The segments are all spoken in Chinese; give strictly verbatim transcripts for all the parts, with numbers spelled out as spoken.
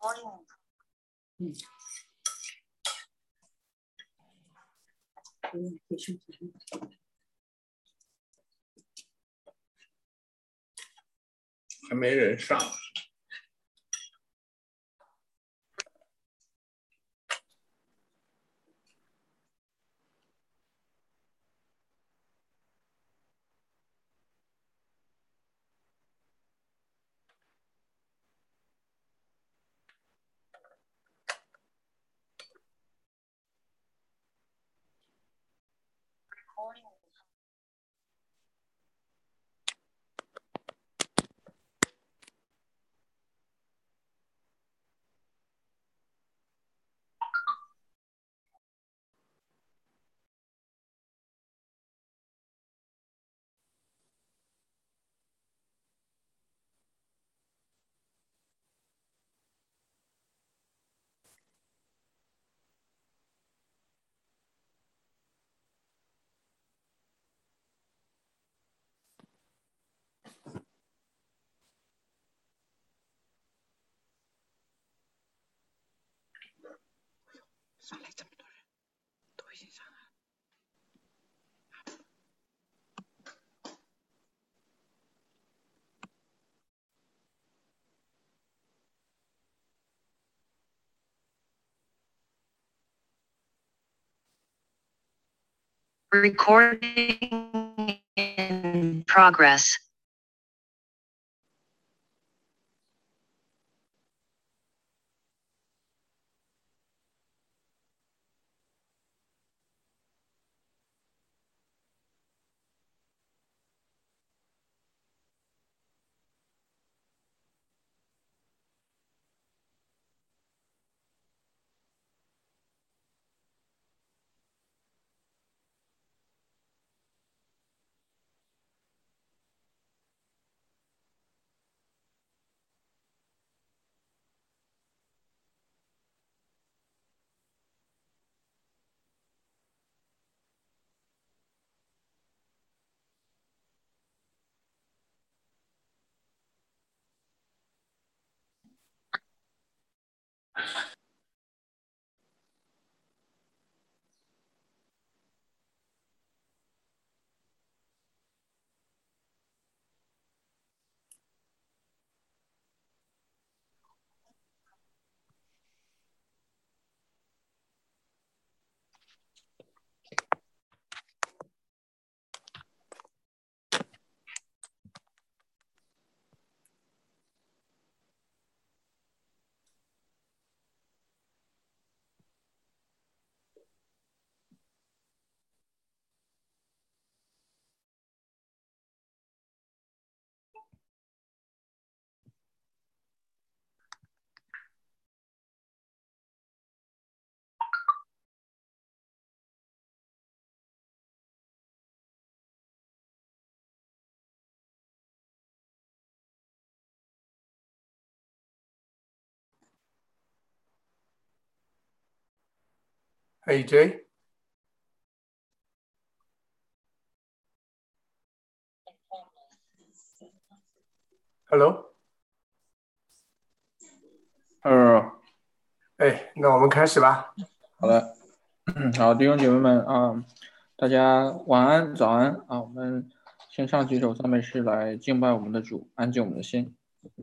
嗯，嗯，可以休息。 还没人上。 上来这么多人，都已经上来了。 Recording in progress. Hey Jay. Hello。 呃， 哎，那我们开始吧。 好的，好，弟兄姐妹们啊，大家晚安、早安啊！我们先唱几首赞美诗来敬拜我们的主，安静我们的心。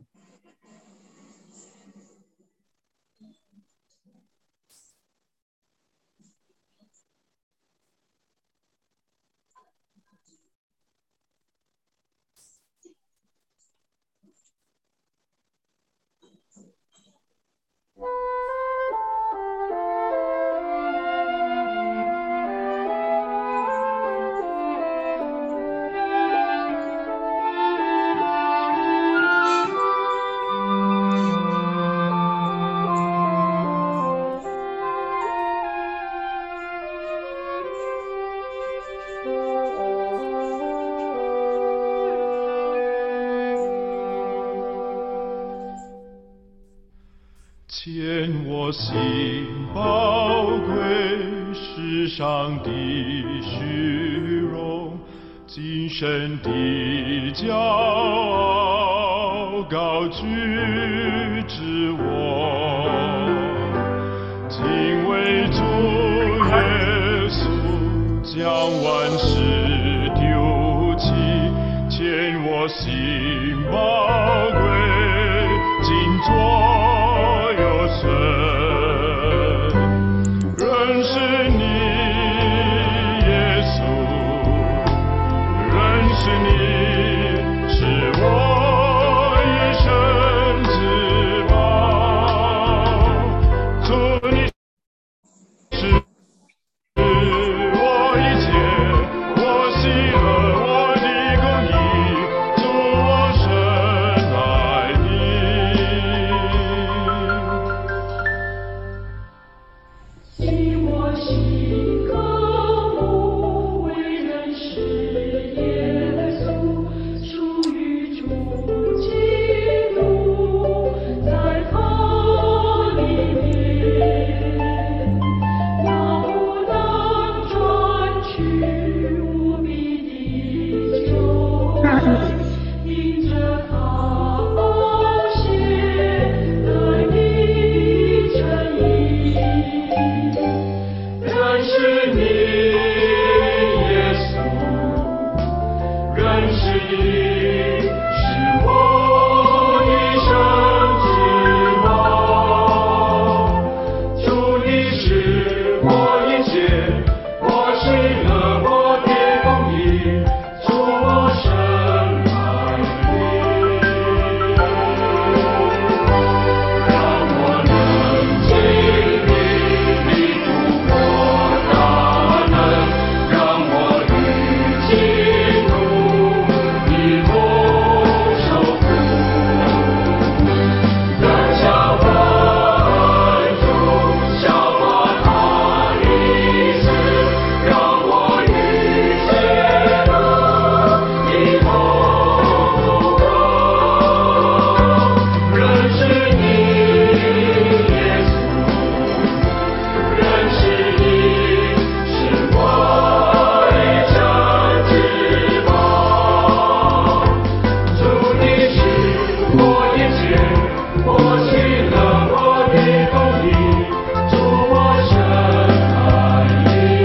见我心宝贵，世上的虚荣，今生的骄傲，高举之我。 万事丢弃，欠我心宝贵，今作有存。认识你，耶稣，认识你，是我一生之宝。主，你是我一切，我喜乐，我的公义，主，我深爱你。 希我心歌舞，为认识耶稣，属于主基督，在他里面，那不能转去无比的救恩，因着他宝血得以称义。认识你，耶稣，认识你，是我一生之宝。主，你是我一切，我喜乐，我的公义，主，我深爱你。让我能经历你渡过大能，让我与基督一同受苦，让下万主效法他意思，让我与基督一同度过。认识你，耶稣，认识你，是我一生之宝。主，你是我一切，我喜乐，我的公义，主，我深爱你。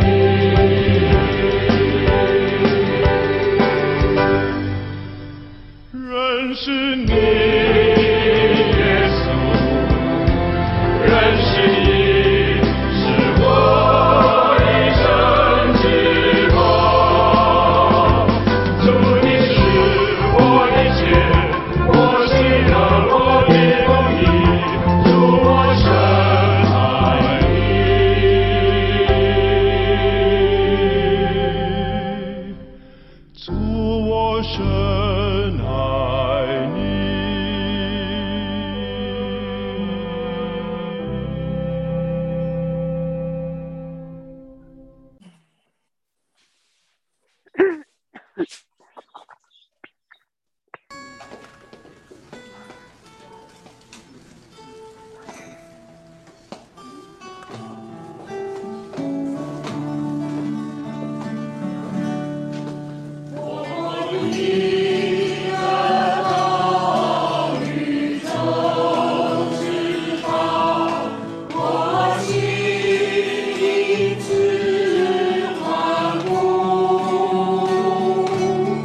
认识你，耶稣，认识你，是我一生之宝。主，你是我一切，我喜乐，我的公义，主，我深爱你。主，我深爱你。 我心因此欢呼。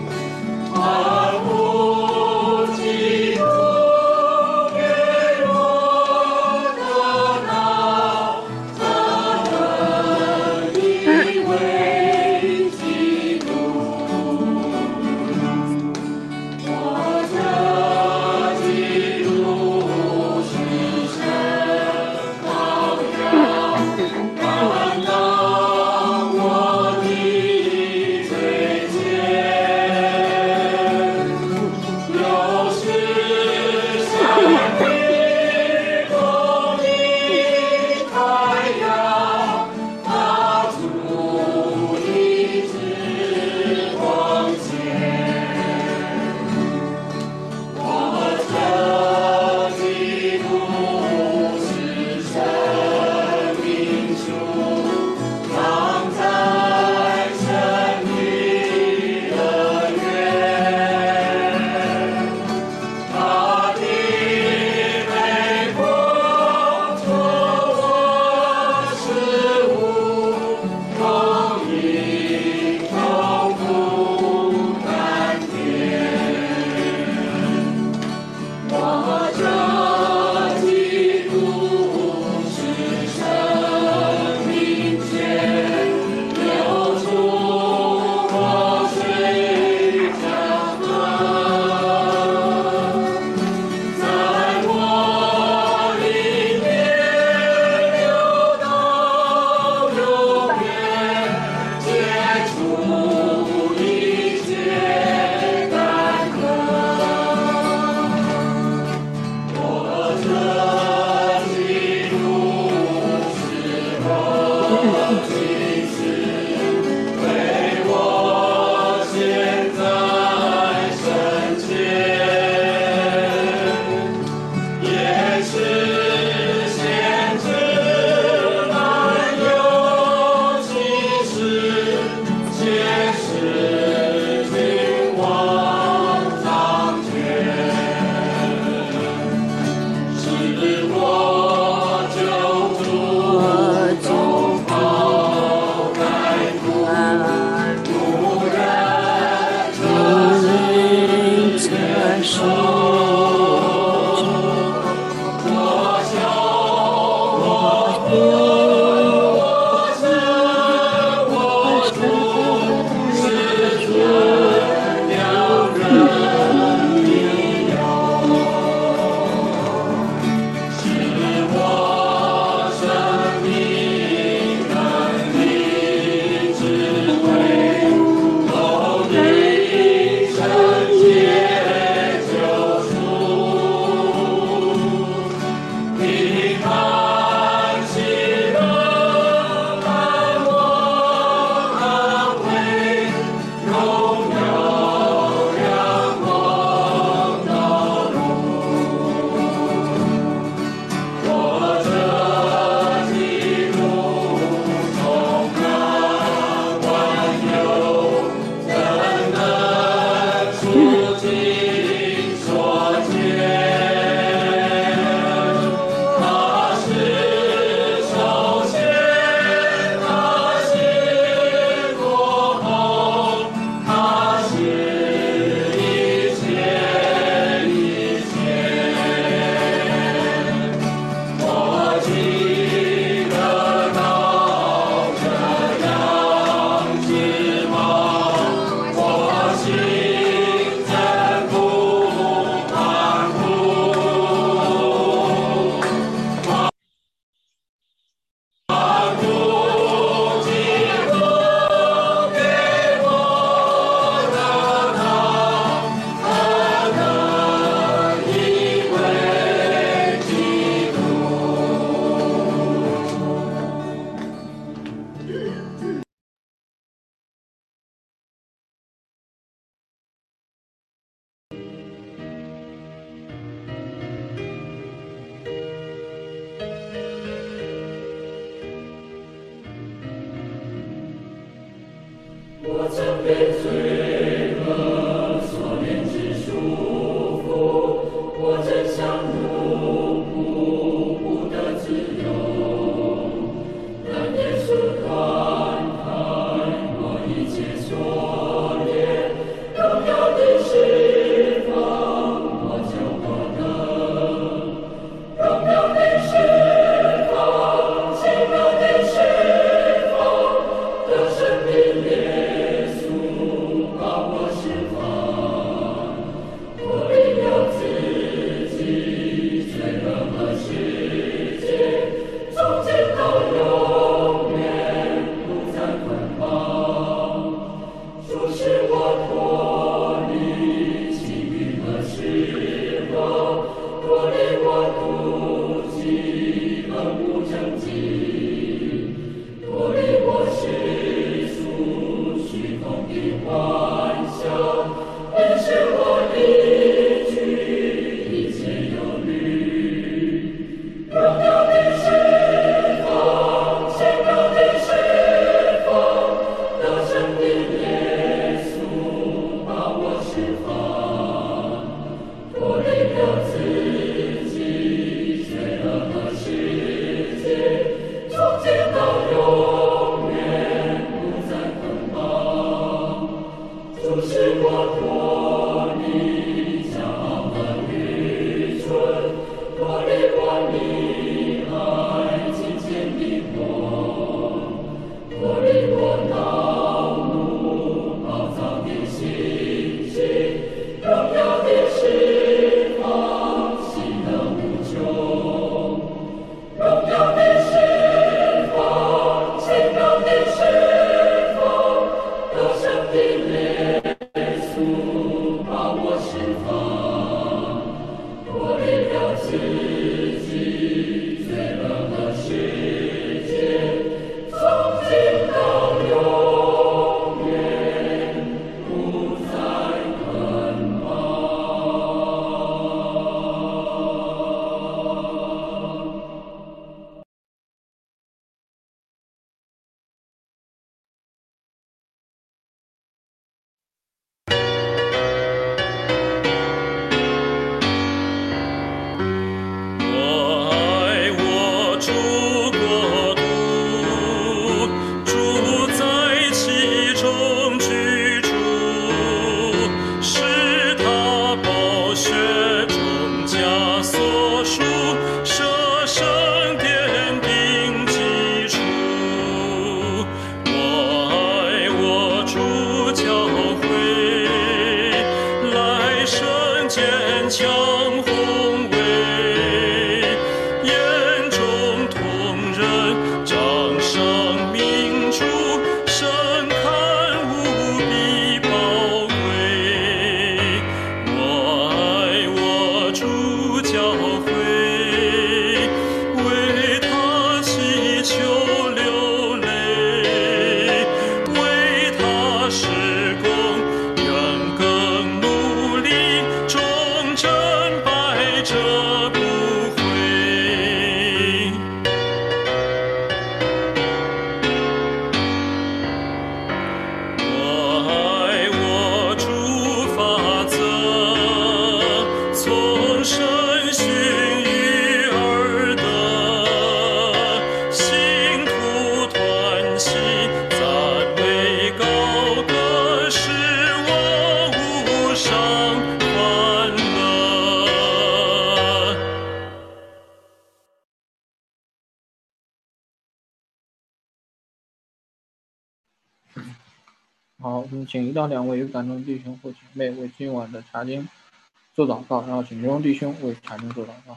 我曾被罪恶所连之束缚，我真想奴仆不得自由。但耶稣看开我一切所念，荣耀的释放，我就获得。荣耀的释放，奇妙的释放，得胜的耶稣把我释放，脱离了自己罪恶和世界，从今到永远不再捆绑。主使我脱离情欲和失落，脱离我妒忌和不正经，脱离我世俗虚空的幻想，也使我离去一切忧虑。荣耀的释放，奇妙的释放，得胜的耶稣把我释放，脱离了自己罪恶和世界，从今到永远不再捆绑。主使我脱离骄傲和愚蠢，脱离我溺爱金钱的梦，脱离我恼怒暴躁的心情，荣耀的释放，喜乐无穷。荣耀的释放，奇妙的释放，得胜的耶稣把我释放，脱离了自己罪恶和世界，从今到永远不再捆绑。 我爱我主国度，住在其中居住，是他宝血中枷锁属，舍圣殿定基础。我爱我主教会，来圣坚强宏伟，眼中同人掌上明珠，深看无比宝贵。我爱我主教会，为他祈求流泪，为他施工愿更努力，忠贞败者不悔。我爱我主法则，从身训育而得，信徒团契赞美高歌，使我无上欢乐。 好，我们请一到两位有感动的弟兄或姐妹为今晚的查经做祷告，然后请这位弟兄为查经做祷告。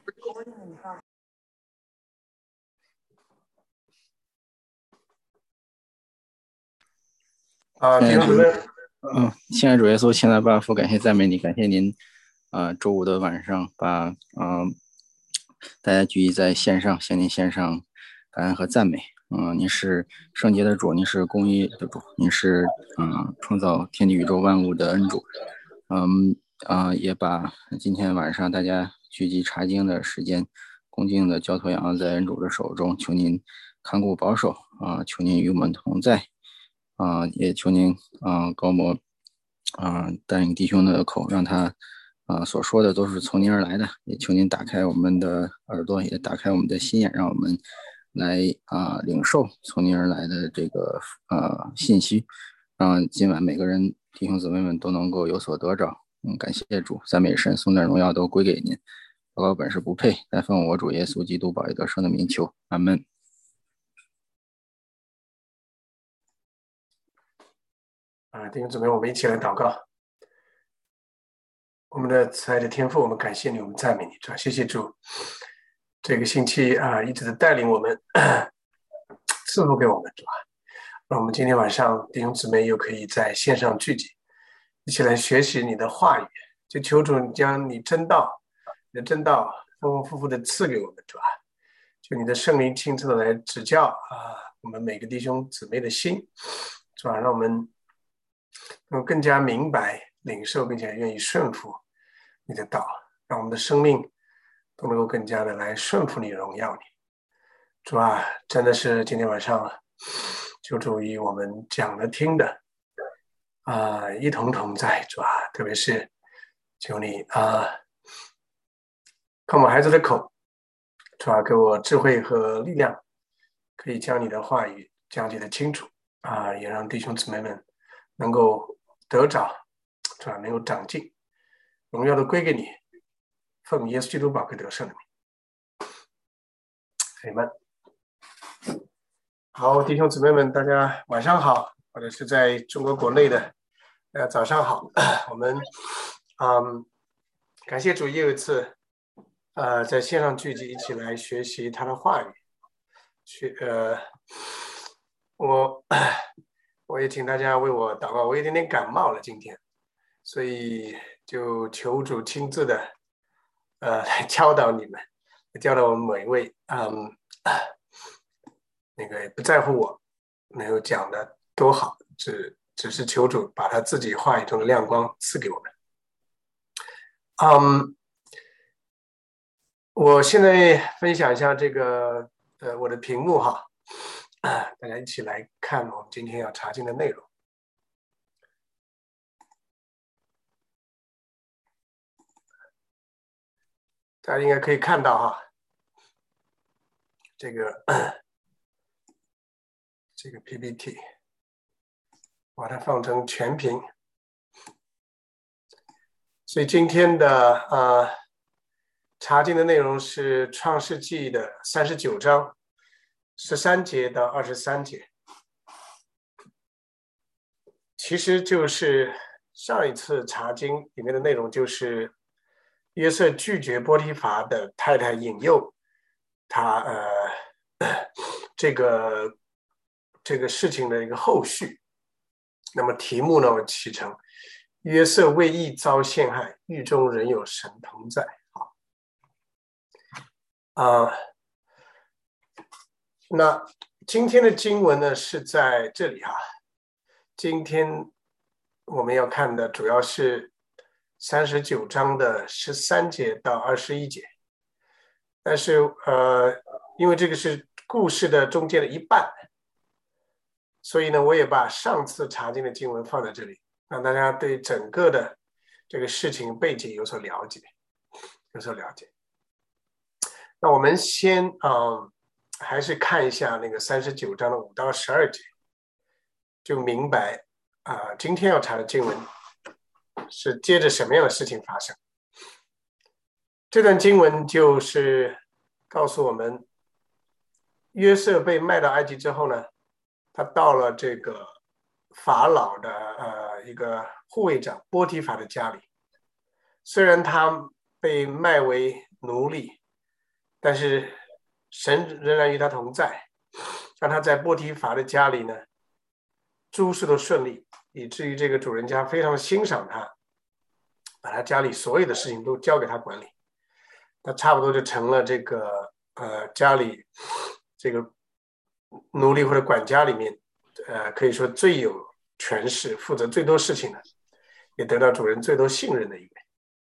啊，弟兄姊妹， 嗯，亲爱的主耶稣，亲爱的爸父，感谢赞美你，感谢您，啊、周五的晚上把啊、大家聚集在线上，向您献上感恩和赞美。嗯、您是圣洁的主，您是公义的主，您是嗯、创造天地宇宙万物的恩主。嗯啊、也把今天晚上大家聚集查经的时间，恭敬的交托仰望在恩主的手中，求您看顾保守啊、求您与我们同在。啊、也求您啊、高摩啊、带领弟兄的口，让他啊、所说的都是从您而来的。也求您打开我们的耳朵，也打开我们的心眼，让我们来啊、领受从您而来的这个呃信息，让今晚每个人弟兄姊妹们都能够有所得着。嗯，感谢主，赞美神，颂赞荣耀都归给您。祷告本是不配，但奉我主耶稣基督宝贵得胜的名求，阿门。 啊，弟兄姊妹，我们一起来祷告。我们的慈爱的天父，我们感谢你，我们赞美你，主，谢谢主，这个星期啊，一直的带领我们，赐福给我们，主啊，让我们今天晚上弟兄姊妹又可以在线上聚集，一起来学习你的话语，就求主将你真道、你的真道丰丰富富的赐给我们，主啊，就你的圣灵亲自的来指教啊，我们每个弟兄姊妹的心，主啊，让我们能够更加明白、领受，并且愿意顺服你的道，让我们的生命都能够更加的来顺服你、荣耀你。主啊，真的是今天晚上求主与我们讲的、听的啊、呃，一同同在。主啊，特别是求你啊，看我孩子的口，主啊，给我智慧和力量，可以将你的话语讲解的清楚啊，也让弟兄姊妹们能够得着，主啊，能够长进，荣耀都归给你，奉耶稣基督宝贵得胜的名，阿们。好，弟兄姊妹们，大家晚上好，或者是在中国国内的，大家早上好。我们嗯，感谢主又一次呃在线上聚集，一起来学习他的话语。学呃，我我也请大家为我祷告，我有点点感冒了今天，所以就求主亲自的呃来教导你们，教导我们每一位，嗯。那个也不在乎我没有讲的多好，只只是求主把他自己话语中的亮光赐给我们。嗯，我现在分享一下这个呃我的屏幕哈，大家一起来看我们今天要查经的内容。大家应该可以看到哈，这个。这个 P P T 把它放成全屏，所以今天的呃查经的内容是创世纪的三十九章十三节到二十三节，其实就是上一次查经里面的内容，就是约瑟拒绝波提乏的太太引诱他呃这个这个事情的一个后续。那么题目呢，我起成约瑟为义遭陷害，狱中仍有神同在。啊、呃，那今天的经文呢是在这里哈。今天我们要看的主要是三十九章的十三节到二十一节，但是呃，因为这个是故事的中间的一半。所以呢，我也把上次查经的经文放在这里，让大家对整个的这个事情背景有所了解，有所了解。那我们先嗯，还是看一下那个三十九章的五到十二节，就明白啊、呃，今天要查的经文是接着什么样的事情发生。这段经文就是告诉我们，约瑟被卖到埃及之后呢，他到了这个法老的呃一个护卫长波提乏的家里。虽然他被卖为奴隶， 但是神仍然与他同在，让他在波提乏的家里呢，诸事都顺利，以至于这个主人家非常欣赏他，把他家里所有的事情都交给他管理，他差不多就成了这个呃家里这个奴隶或者管家里面，呃可以说最有权势、负责最多事情的，也得到主人最多信任的一位。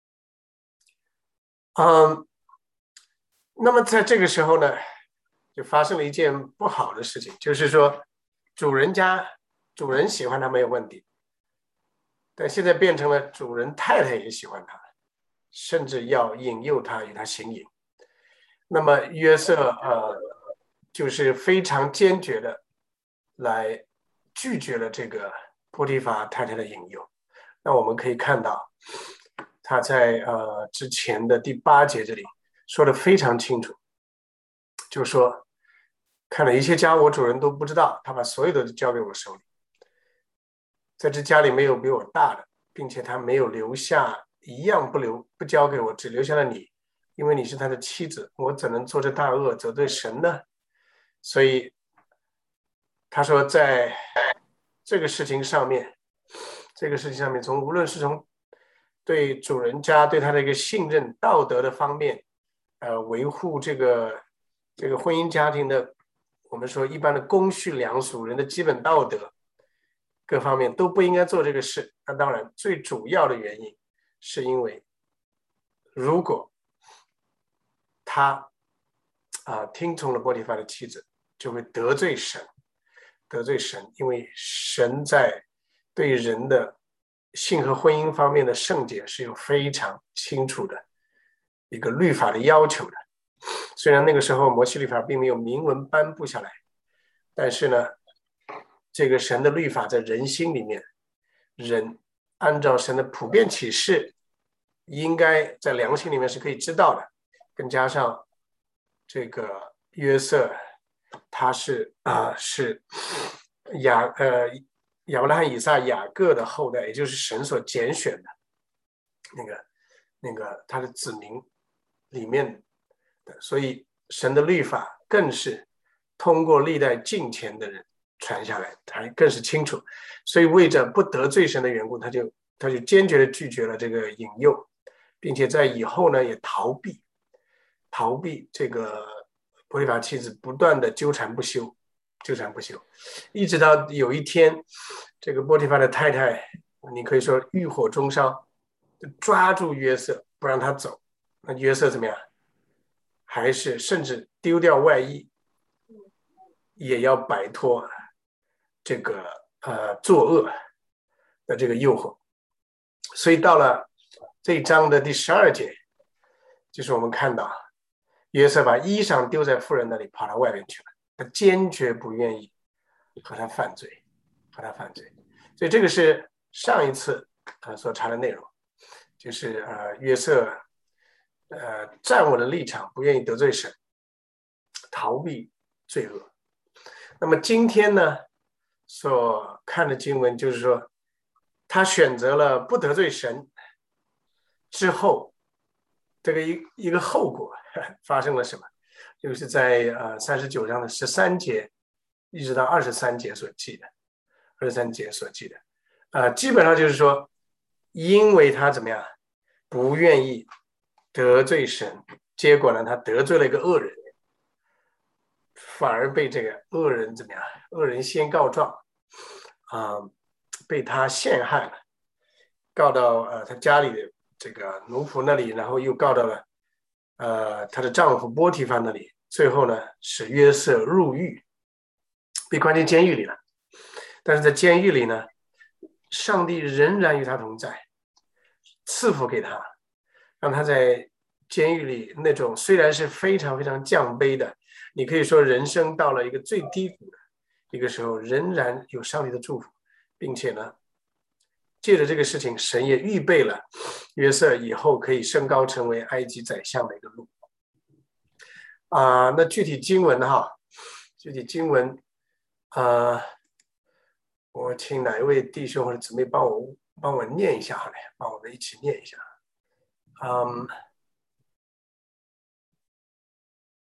嗯，那么在这个时候呢，就发生了一件不好的事情，就是说主人家主人喜欢他没有问题，但现在变成了主人太太也喜欢他，甚至要引诱他与他行淫。那么约瑟呃，就是非常坚决的来拒绝了这个波提乏太太的引诱。那我们可以看到，他在呃之前的第八节这里说的非常清楚，就是说，看了一切家我主人都不知道，他把所有的都交给我手里。在这家里没有比我大的，并且他没有留下一样不留不交给我，只留下了你，因为你是他的妻子，我怎能做这大恶责对神呢？所以他说，在这个事情上面，这个事情上面，从无论是从对主人家对他的一个信任、道德的方面，呃，维护这个这个婚姻家庭的，我们说一般的公序良俗、人的基本道德。各方面都不应该做这个事。那当然最主要的原因是因为如果他啊、呃、听从了波提乏的妻子，就会得罪神，得罪神，因为神在对人的性和婚姻方面的圣洁是有非常清楚的一个律法的要求的。虽然那个时候摩西律法并没有明文颁布下来，但是呢这个神的律法在人心里面，人按照神的普遍启示，应该在良心里面是可以知道的。更加上这个约瑟，他是啊、呃、是亚呃亚伯拉罕、以撒、雅各的后代，也就是神所拣选的那个那个他的子民里面的，所以神的律法更是通过历代敬虔的人传下来，他更是清楚，所以为着不得罪神的缘故，他就他就坚决的拒绝了这个引诱，并且在以后呢也逃避逃避这个波提乏妻子不断的纠缠不休，纠缠不休，一直到有一天，这个波提乏的太太，你可以说欲火中烧，抓住约瑟不让他走，那约瑟怎么样？还是甚至丢掉外衣，也要摆脱这个呃作恶的这个诱惑。所以到了这一章的第十二节，就是我们看到约瑟把衣裳丢在妇人那里，跑到外面去了，他坚决不愿意和他犯罪，和他犯罪。所以这个是上一次呃所查的内容，就是呃约瑟呃站稳了立场，不愿意得罪神，逃避罪恶。那么今天呢所看的经文就是说，他选择了不得罪神之后，这个一一个后果发生了什么？就是在呃三十九章的十三节一直到二十三节所记的，二十三节所记的，呃，基本上就是说，因为他怎么样不愿意得罪神，结果呢，他得罪了一个恶人，反而被这个恶人怎么样？恶人先告状，啊、呃，被他陷害了，告到呃他家里的这个奴仆那里，然后又告到了呃她的丈夫波提乏那里，最后呢使约瑟入狱，被关进监狱里了。但是在监狱里呢，上帝仍然与他同在，赐福给他，让他在监狱里那种虽然是非常非常降卑的，你可以说人生到了一个最低谷的一个时候，仍然有上帝的祝福，并且呢借着这个事情，神也预备了约瑟以后可以升高成为埃及宰相的一个路啊、呃。那具体经文哈，具体经文啊、呃，我请哪一位弟兄或者姊妹帮我帮我念一下好了，帮我们一起念一下。嗯，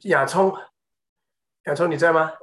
亚聪，亚聪你在吗？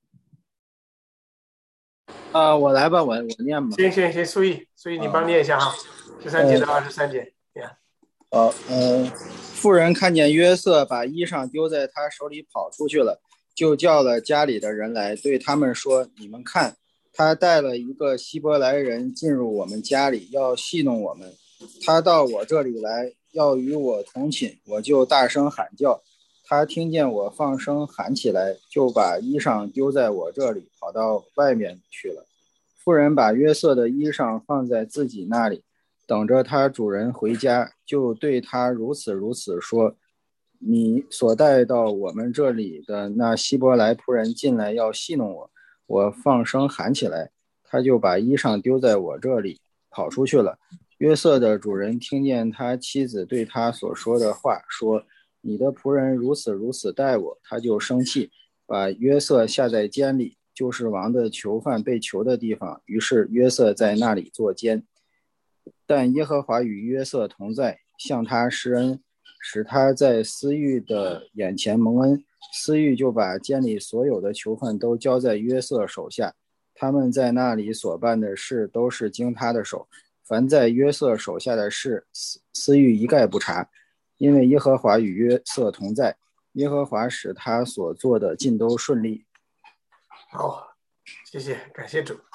啊、呃，我来吧，我我念吧。 行行行，苏毅，苏毅你帮念一下哈，十三节到二十三节。呀、 呃，哦，呃，妇人看见约瑟把衣裳丢在他手里跑出去了，就叫了家里的人来，对他们说：“你们看，他带了一个希伯来人进入我们家里，要戏弄我们。他到我这里来，要与我同寝，我就大声喊叫。他听见我放声喊起来，就把衣裳丢在我这里，跑到外面去了。妇人把约瑟的衣裳放在自己那里，等着他主人回家，就对他如此如此说：你所带到我们这里的那希伯来仆人进来要戏弄我，我放声喊起来，他就把衣裳丢在我这里，跑出去了。约瑟的主人听见他妻子对他所说的话，说：你的仆人如此如此待我，他就生气，把约瑟下在监里，就是王的囚犯被囚的地方。于是约瑟在那里坐监。但耶和华与约瑟同在，向他施恩，使他在司狱的眼前蒙恩。司狱就把监里所有的囚犯都交在约瑟手下，他们在那里所办的事都是经他的手。凡在约瑟手下的事，司狱一概不查，因为耶和华与约瑟同在，耶和华使他所做的尽都顺利。 好，谢谢，感谢主。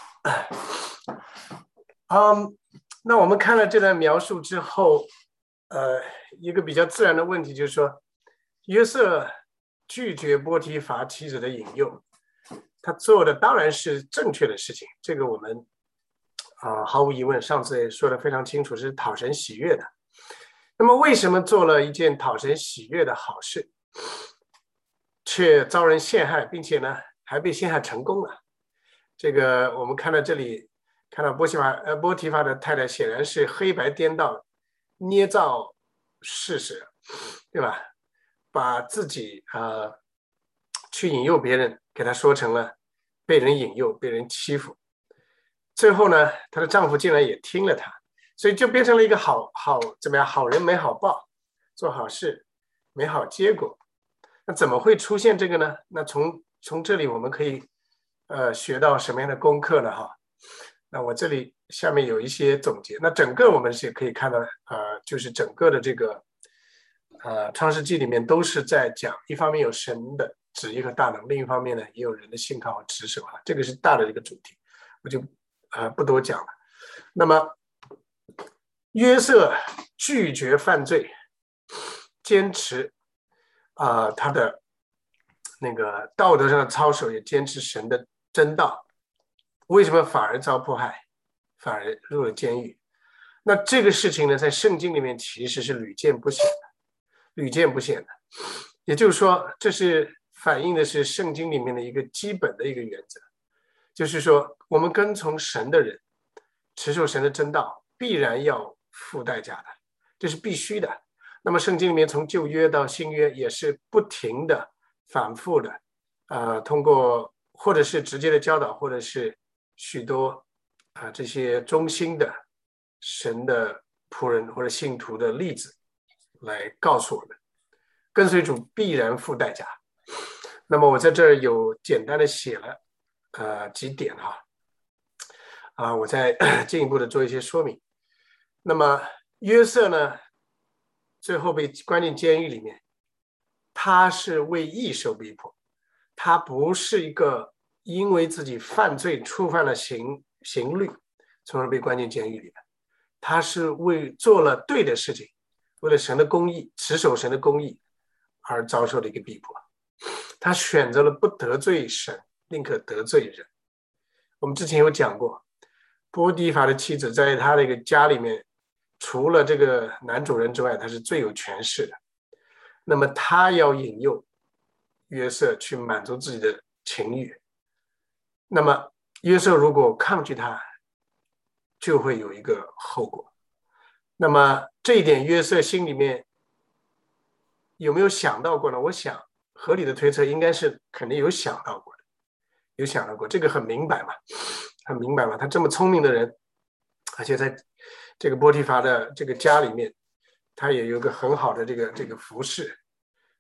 嗯，那我们看了这段描述之后，呃，一个比较自然的问题就是说，约瑟拒绝波提乏妻子的引诱，他做的当然是正确的事情，这个我们啊、呃、毫无疑问，上次也说得非常清楚，是讨神喜悦的。那么为什么做了一件讨神喜悦的好事，却遭人陷害，并且呢还被陷害成功了？这个我们看到这里，看到波提乏呃波提乏的太太显然是黑白颠倒，捏造事实，对吧？把自己呃去引诱别人，给他说成了被人引诱、被人欺负。最后呢，她的丈夫竟然也听了她，所以就变成了一个好好怎么样？好人没好报，做好事没好结果。那怎么会出现这个呢？那从从这里我们可以呃学到什么样的功课呢？哈，那我这里下面有一些总结。那整个我们是可以看到，呃，就是整个的这个呃创世纪里面都是在讲，一方面有神的旨意和大能，另一方面呢也有人的信靠和持守啊，这个是大的一个主题，我就呃不多讲了。那么约瑟拒绝犯罪，坚持啊、呃、他的那个道德上的操守，也坚持神的真道，为什么反而遭迫害，反而入了监狱？那这个事情呢，在圣经里面其实是屡见不鲜的，屡见不鲜的。也就是说，这是反映的是圣经里面的一个基本的一个原则，就是说，我们跟从神的人，持守神的真道，必然要付代价的，这是必须的。那么圣经里面从旧约到新约也是不停的、反复的，呃，通过或者是直接的教导，或者是许多啊、呃、这些忠心的神的仆人或者信徒的例子来告诉我们，跟随主必然付代价。那么我在这儿有简单的写了呃几点哈，啊、呃，我再进一步的做一些说明。那么约瑟呢，最后被关进监狱里面，他是为义受逼迫，他不是一个因为自己犯罪触犯了刑刑律从而被关进监狱里的，他是为做了对的事情，为了神的公义，持守神的公义而遭受的一个逼迫。他选择了不得罪神，宁可得罪人。我们之前有讲过，波提乏的妻子在他的一个家里面，除了这个男主人之外，他是最有权势的。那么他要引诱约瑟去满足自己的情欲，那么约瑟如果抗拒他，就会有一个后果。那么这一点约瑟心里面有没有想到过呢？我想合理的推测应该是肯定有想到过的，有想到过，这个很明白嘛，很明白嘛。他这么聪明的人，而且在这个波提乏的这个家里面，他也有一个很好的这个这个服侍，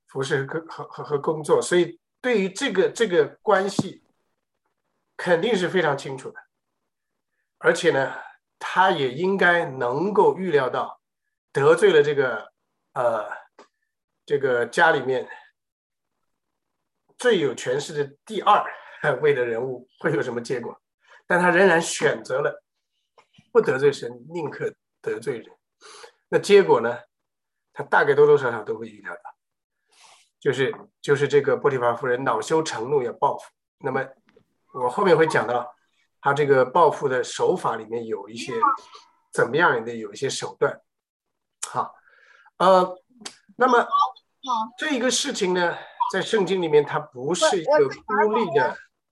服侍和和和和工作，所以对于这个这个关系肯定是非常清楚的，而且呢，他也应该能够预料到得罪了这个呃这个家里面最有权势的第二位的人物会有什么结果，但他仍然选择了不得罪神，宁可得罪人。那结果呢，他大概多多少少都会预料到，就是就是这个波提乏夫人恼羞成怒要报复。那么我后面会讲到他这个报复的手法里面有一些怎么样的有一些手段。好，呃，那么这一个事情呢，在圣经里面它不是一个孤立的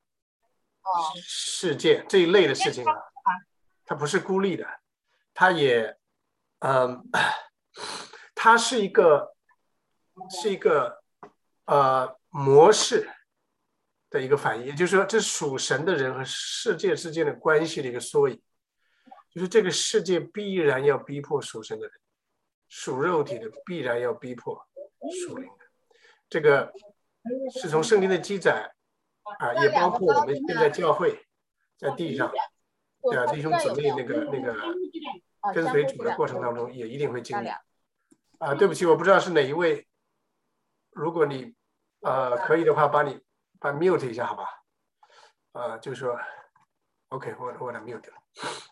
事件，这一类的事情啊，它不是孤立的，它也嗯，它是一个是一个呃模式的一个反应，也就是说，这属神的人和世界之间的关系的一个缩影，就是这个世界必然要逼迫属神的人，属肉体的必然要逼迫属灵的。这个是从圣经的记载啊，也包括我们现在教会在地上，对啊，弟兄姊妹那个那个跟随主的过程当中，也一定会经历。啊，对不起，我不知道是哪一位，如果你呃可以的话，把你把 mute 一下，好吧？呃，就是说 ，OK， 我我的 mute 了。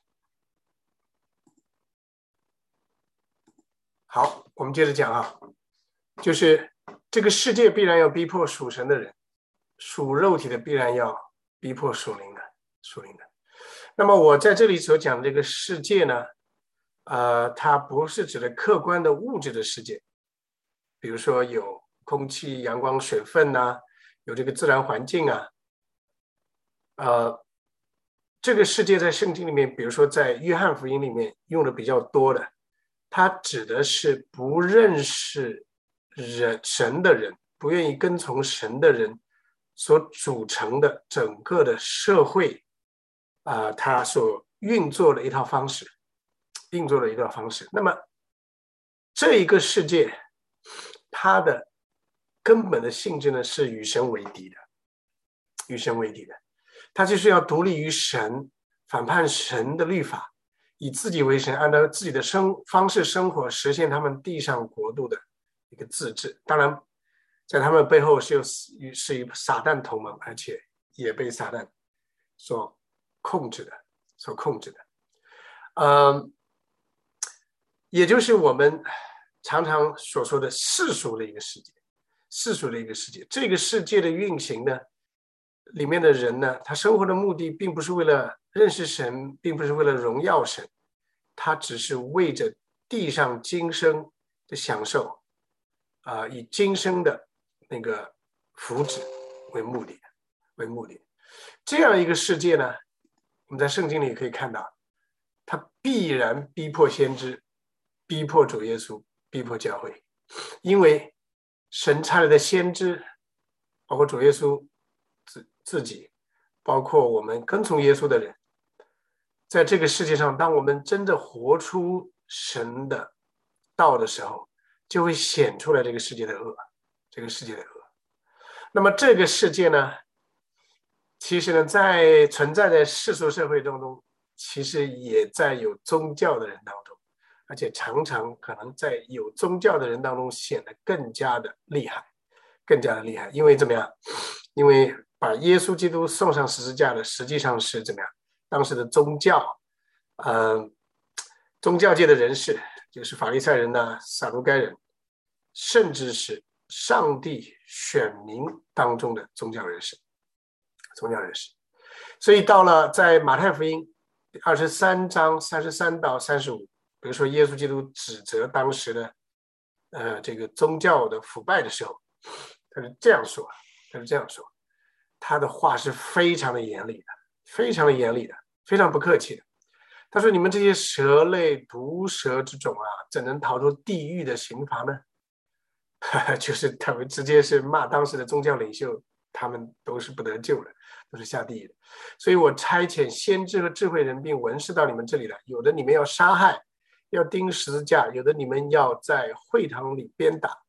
好，我们接着讲啊，就是这个世界必然要逼迫属神的人，属肉体的必然要逼迫属灵的，属灵的。那么我在这里所讲的这个世界呢，呃，它不是指的客观的物质的世界，比如说有空气、阳光、水分呐、啊，有这个自然环境啊，呃，这个世界在圣经里面，比如说在约翰福音里面用的比较多的，它指的是不认识人神的人，不愿意跟从神的人所组成的整个的社会啊、呃，它所运作的一套方式，运作的一套方式。那么这一个世界，它的根本的性质呢是与神为敌的，与神为敌的，它就是要独立于神，反叛神的律法，以自己为神，按照自己的生方式生活，实现他们地上国度的一个自治。当然，在他们背后是有是与撒旦同盟，而且也被撒旦所控制的，所控制的。嗯，也就是我们常常所说的世俗的一个世界，世俗的一个世界。这个世界的运行呢，里面的人呢，他生活的目的并不是为了认识神，并不是为了荣耀神，他只是为着地上今生的享受，啊、呃，以今生的那个福祉为目的，为目的。这样一个世界呢，我们在圣经里可以看到，他必然逼迫先知，逼迫主耶稣，逼迫教会，因为神差来的先知，包括主耶稣自自己，包括我们跟从耶稣的人，在这个世界上，当我们真的活出神的道的时候，就会显出来这个世界的恶，这个世界的恶。那么这个世界呢，其实呢，在存在在世俗社会当中，其实也在有宗教的人当中，而且常常可能在有宗教的人当中显得更加的厉害，更加的厉害。因为怎么样？因为把耶稣基督送上十字架的实际上是怎么样？当时的宗教，呃，宗教界的人士，就是法利赛人呐、撒都该人，甚至是上帝选民当中的宗教人士，宗教人士。所以到了在马太福音二十三章三十三到三十五，比如说耶稣基督指责当时的呃这个宗教的腐败的时候，他是这样说，他是这样说，他的话是非常的严厉的，非常的严厉的，非常不客气的。他说：“你们这些蛇类毒蛇之种啊，怎能逃出地狱的刑罚呢？”就是他们直接是骂当时的宗教领袖，他们都是不得救的，都是下地狱的。所以我差遣先知和智慧人并文士到你们这里来，有的你们要杀害，要钉十字架，有的你们要在会堂里鞭打，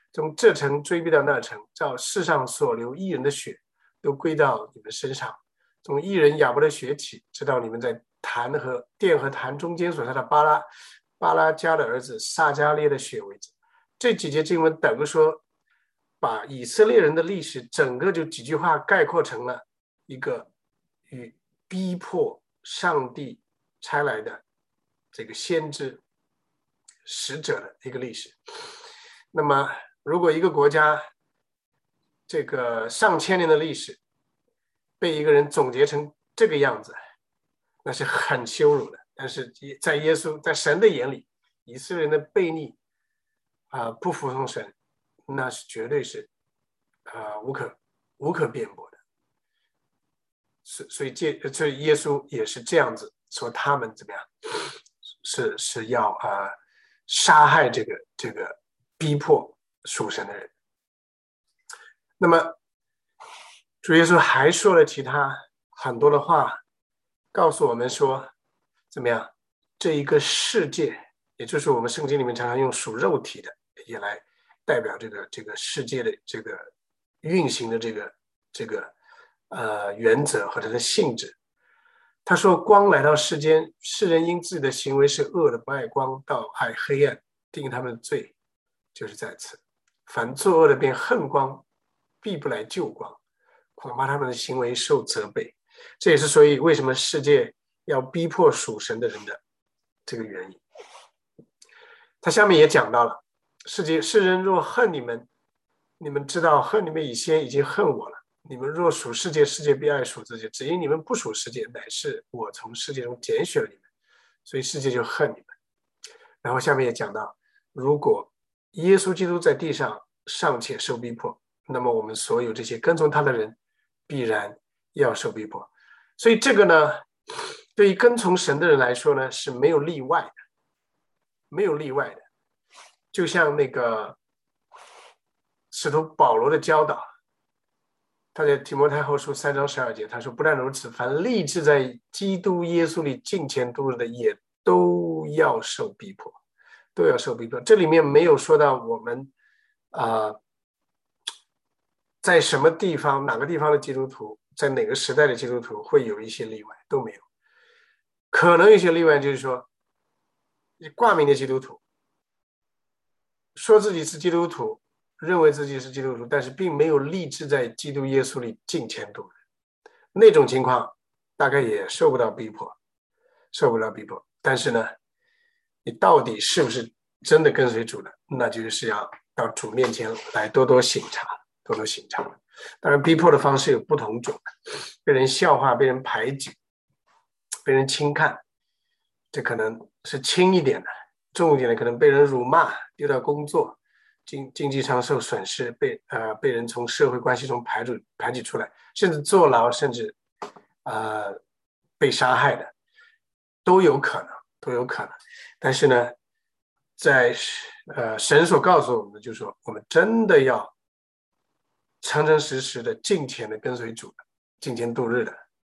从这城追逼到那城，照世上所流义人的血都归到你们身上。从义人亚伯的血起，直到你们在坛和殿和坛中间所杀的巴拉巴拉加的儿子撒加列的血为止。这几节经文等于说把以色列人的历史整个就几句话概括成了一个与逼迫上帝差来的这个先知使者的一个历史。那么如果一个国家这个上千年的历史被一个人总结成这个样子，那是很羞辱的。但是在耶稣在神的眼里，以色列人的悖逆啊、呃，不服从神，那是绝对是啊、呃、无可无可辩驳的。所以借所以耶稣也是这样子说他们怎么样，是是要啊、呃、杀害这个这个逼迫属神的人。那么主耶稣还说了其他很多的话，告诉我们说怎么样，这一个世界，也就是我们圣经里面常常用属肉体的，也来代表这个这个世界的这个运行的这个这个呃原则和它的性质。他说光来到世间，世人因自己的行为是恶的，不爱光，倒爱黑暗，定他们的罪就是在此。凡作恶的便恨光，必不来救光，恐怕他们的行为受责备。这也是所以为什么世界要逼迫属神的人的这个原因。他下面也讲到了，世界世人若恨你们，你们知道恨你们以先已经恨我了。你们若属世界，世界必爱属自己，只因你们不属世界，乃是我从世界中拣选了你们，所以世界就恨你们。然后下面也讲到，如果耶稣基督在地上尚且受逼迫，那么我们所有这些跟从他的人必然要受逼迫。所以这个呢，对于跟从神的人来说呢，是没有例外的，没有例外的。就像那个使徒保罗的教导，他在提摩太后书三章十二节，他说不但如此，凡立志在基督耶稣里敬虔度日的，也都要受逼迫，都要受逼迫。这里面没有说到我们啊、呃，在什么地方哪个地方的基督徒，在哪个时代的基督徒会有一些例外，都没有。可能有一些例外，就是说挂名的基督徒说自己是基督徒，认为自己是基督徒，但是并没有立志在基督耶稣里敬虔度日，那种情况大概也受不到逼迫，受不了逼迫。但是呢，你到底是不是真的跟随主的，那就是要到主面前来多多省察，多多省察。当然逼迫的方式有不同种，被人笑话，被人排挤，被人轻看，这可能是轻一点的，重一点的可能被人辱骂，丢掉工作，经经济上受损失，被呃被人从社会关系中排除排挤出来，甚至坐牢，甚至呃被杀害的，都有可能，都有可能。但是呢，在呃神所告诉我们的，就是说我们真的要诚诚实实的敬虔的跟随主的，敬虔度日的。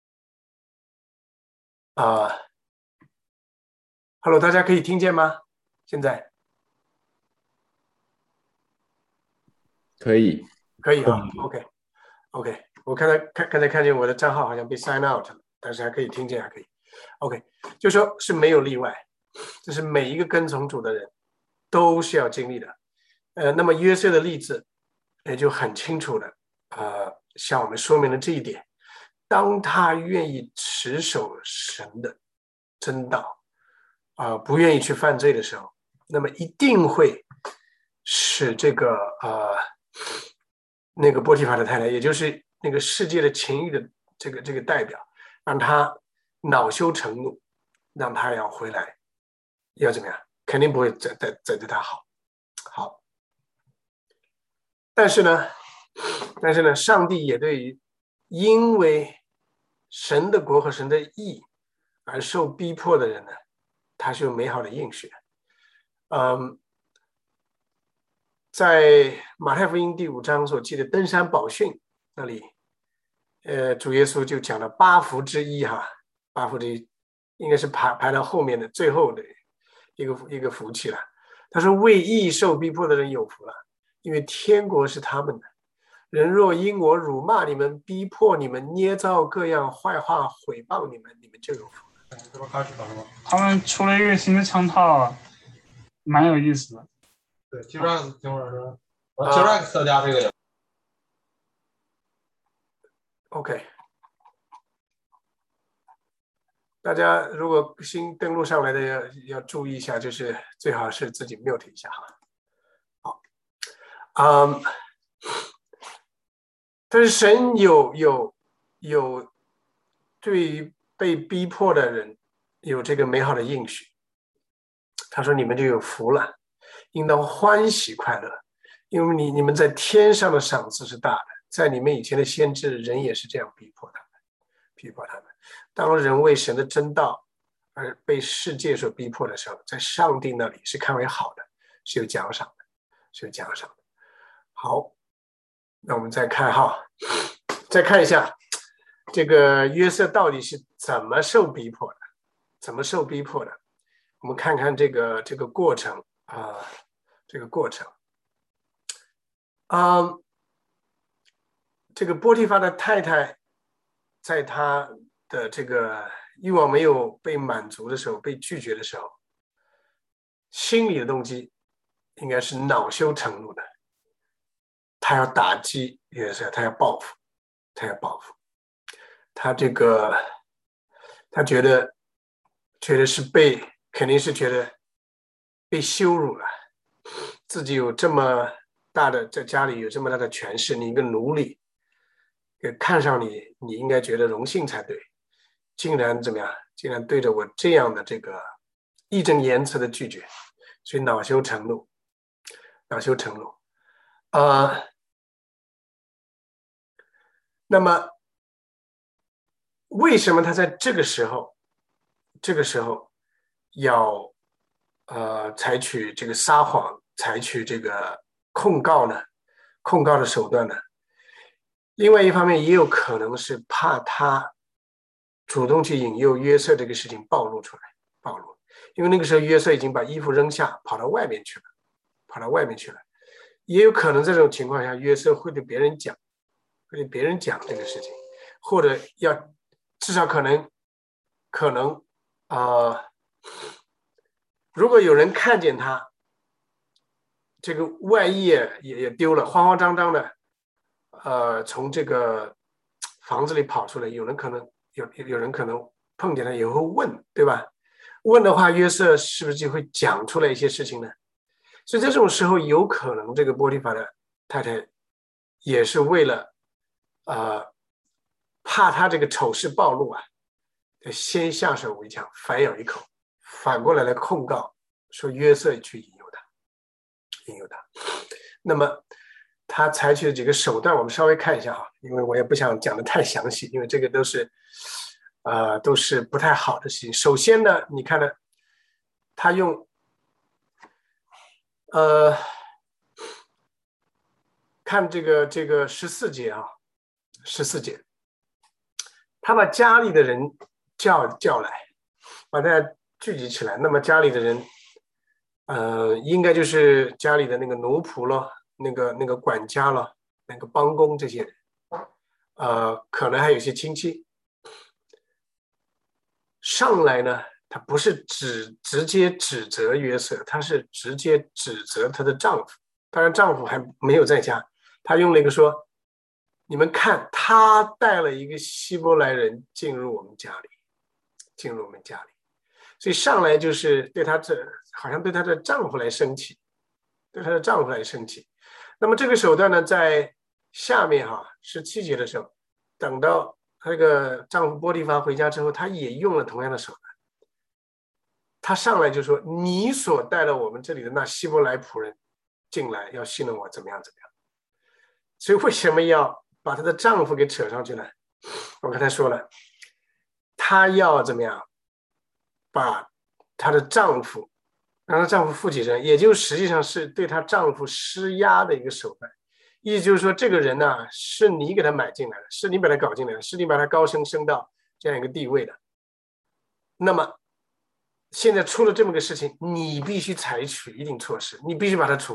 啊、呃、，Hello， 大家可以听见吗？现在可以， 可以啊 ，OK OK， 我看才看刚才看见我的账号好像被 sign out 了，但是还可以听见，还可以 OK， 就说是没有例外，就是每一个跟从主的人都是要经历的。呃，那么约瑟的例子也就很清楚的呃向我们说明了这一点。当他愿意持守神的真道啊、呃，不愿意去犯罪的时候，那么一定会使这个呃那个波提法的太太，也就是那个世界的情欲的这个这个代表，让他恼羞成怒，让他要回来，要怎么样？肯定不会再再再对他好，好。但是呢，但是呢，上帝也对于因为神的国和神的义而受逼迫的人呢，他是有美好的应许的。嗯，在马太福音第五章所记的登山宝训那里，呃，主耶稣就讲了八福之一哈，八福之一应该是排排到后面的最后的一个一个福气了。他说：“为义受逼迫的人有福了， 因为天国是他们的。人若因我辱骂你们，逼迫你们，捏造各样坏话毁谤你们，你们就有福了。 他们出了一个新的枪套，蛮有意思的。 对 ，T-Rex 听会儿说，我 T-Rex 特价这个也。 OK， 大家如果新登录上来的要要注意一下，就是最好是自己 mute 一下哈。好，嗯，但是神有有有对于被逼迫的人有这个美好的应许，他说你们就有福了，应当欢喜快乐，因为你你们在天上的赏赐是大的。在你们以前的先知，人也是这样逼迫他们，逼迫他们。当人为神的真道而被世界所逼迫的时候，在上帝那里是看为好的，是有奖赏的，是有奖赏的。好，那我们再看哈，再看一下这个约瑟到底是怎么受逼迫的，怎么受逼迫的？我们看看这个这个过程啊、呃，这个过程，嗯。这个波提乏的太太，在他的这个欲望没有被满足的时候，被拒绝的时候，心里的动机应该是恼羞成怒的。他要打击约瑟，他要报复，他要报复。他这个，他觉得，觉得是被，肯定是觉得被羞辱了。自己有这么大的，在家里有这么大的权势，你一个奴隶。看上你，你应该觉得荣幸才对，竟然怎么样？竟然对着我这样的这个义正言辞的拒绝，所以恼羞成怒，恼羞成怒。呃，那么为什么他在这个时候，这个时候要呃采取这个撒谎，采取这个控告呢？控告的手段呢？另外一方面也有可能是怕他主动去引诱约瑟这个事情暴露出来，暴露，因为那个时候约瑟已经把衣服扔下，跑到外面去了，跑到外面去了。也有可能在这种情况下，约瑟会对别人讲，会对别人讲这个事情，或者要至少可能可能啊、呃，如果有人看见他这个外衣也也丢了，慌慌张张的。呃，从这个房子里跑出来，有人可能有有人可能碰见他也会问，对吧？问的话，约瑟是不是就会讲出来一些事情呢？所以在这种时候，有可能这个波提乏的太太也是为了呃怕他这个丑事暴露啊，先下手为强，反咬一口，反过来来控告，说约瑟去引诱他，引诱他。那么他采取的几个手段，我们稍微看一下哈，因为我也不想讲的太详细，因为这个都是，呃，都是不太好的事情。首先呢，你看呢，他用，呃，看这个这个十四节啊，十四节，他把家里的人叫叫来，把大家聚集起来。那么家里的人，呃，应该就是家里的那个奴仆咯。那个那个管家了，那个帮工这些人，呃，可能还有些亲戚上来呢。他不是指直接指责约瑟，他是直接指责她的丈夫。当然，丈夫还没有在家。他用了一个说：“你们看，他带了一个希伯来人进入我们家里，进入我们家里。”所以上来就是对她这，好像对她的丈夫来生气，对她的丈夫来生气。那么这个手段呢，在下面哈十七节的时候，等到那个丈夫波提乏回家之后，他也用了同样的手段。他上来就说：“你所带了我们这里的那希伯来仆人进来，要戏弄我，怎么样怎么样。”所以为什么要把她的丈夫给扯上去呢？我刚才说了，她要怎么样把她的丈夫。让她丈夫负起责任，也就实际上是对她丈夫施压的一个手段。意思就是说，这个人呢、啊，是你给他买进来的，是你把他搞进来的，是你把他高升升到这样一个地位的。那么现在出了这么个事情，你必须采取一定措施，你必须把他除掉，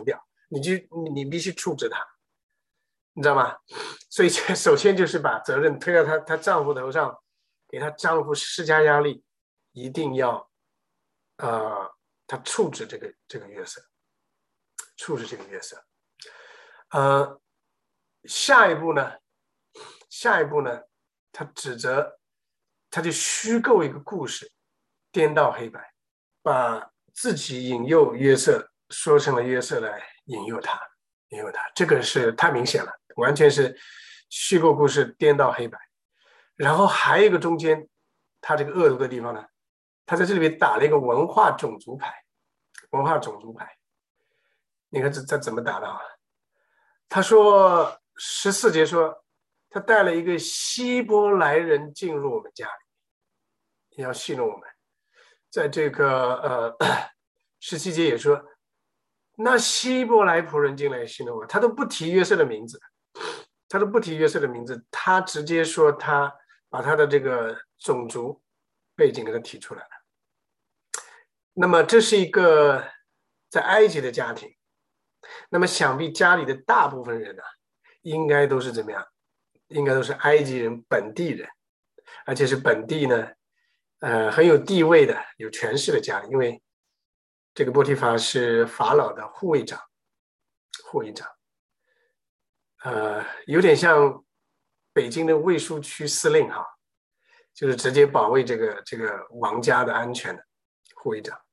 你就你你必须处置他，你知道吗？所以首先就是把责任推到她她丈夫头上，给她丈夫施加压力，一定要呃她处置这个这个约瑟，处置这个约瑟。呃，下一步呢？下一步呢？他指责，他就虚构一个故事，颠倒黑白，把自己引诱约瑟说成了约瑟来引诱他，引诱他，这个是太明显了，完全是虚构故事，颠倒黑白。然后还有一个中间，他这个恶毒的地方呢，他在这里面打了一个文化种族牌，文化种族牌。你看这这怎么打的啊？他说十四节说，他带了一个希伯来人进入我们家里，要戏弄我们。在这个呃十七节也说，那希伯来仆人进来戏弄我，他都不提约瑟的名字，他都不提约瑟的名字，他直接说他把他的这个种族背景给他提出来了。那么这是一个在埃及的家庭，那么想必家里的大部分人呢、啊，应该都是怎么样？应该都是埃及人本地人，而且是本地呢，呃，很有地位的、有权势的家里，因为这个波提乏是法老的护卫长，护卫长，呃，有点像北京的卫戍区司令哈，就是直接保卫这个这个王家的安全的护卫长。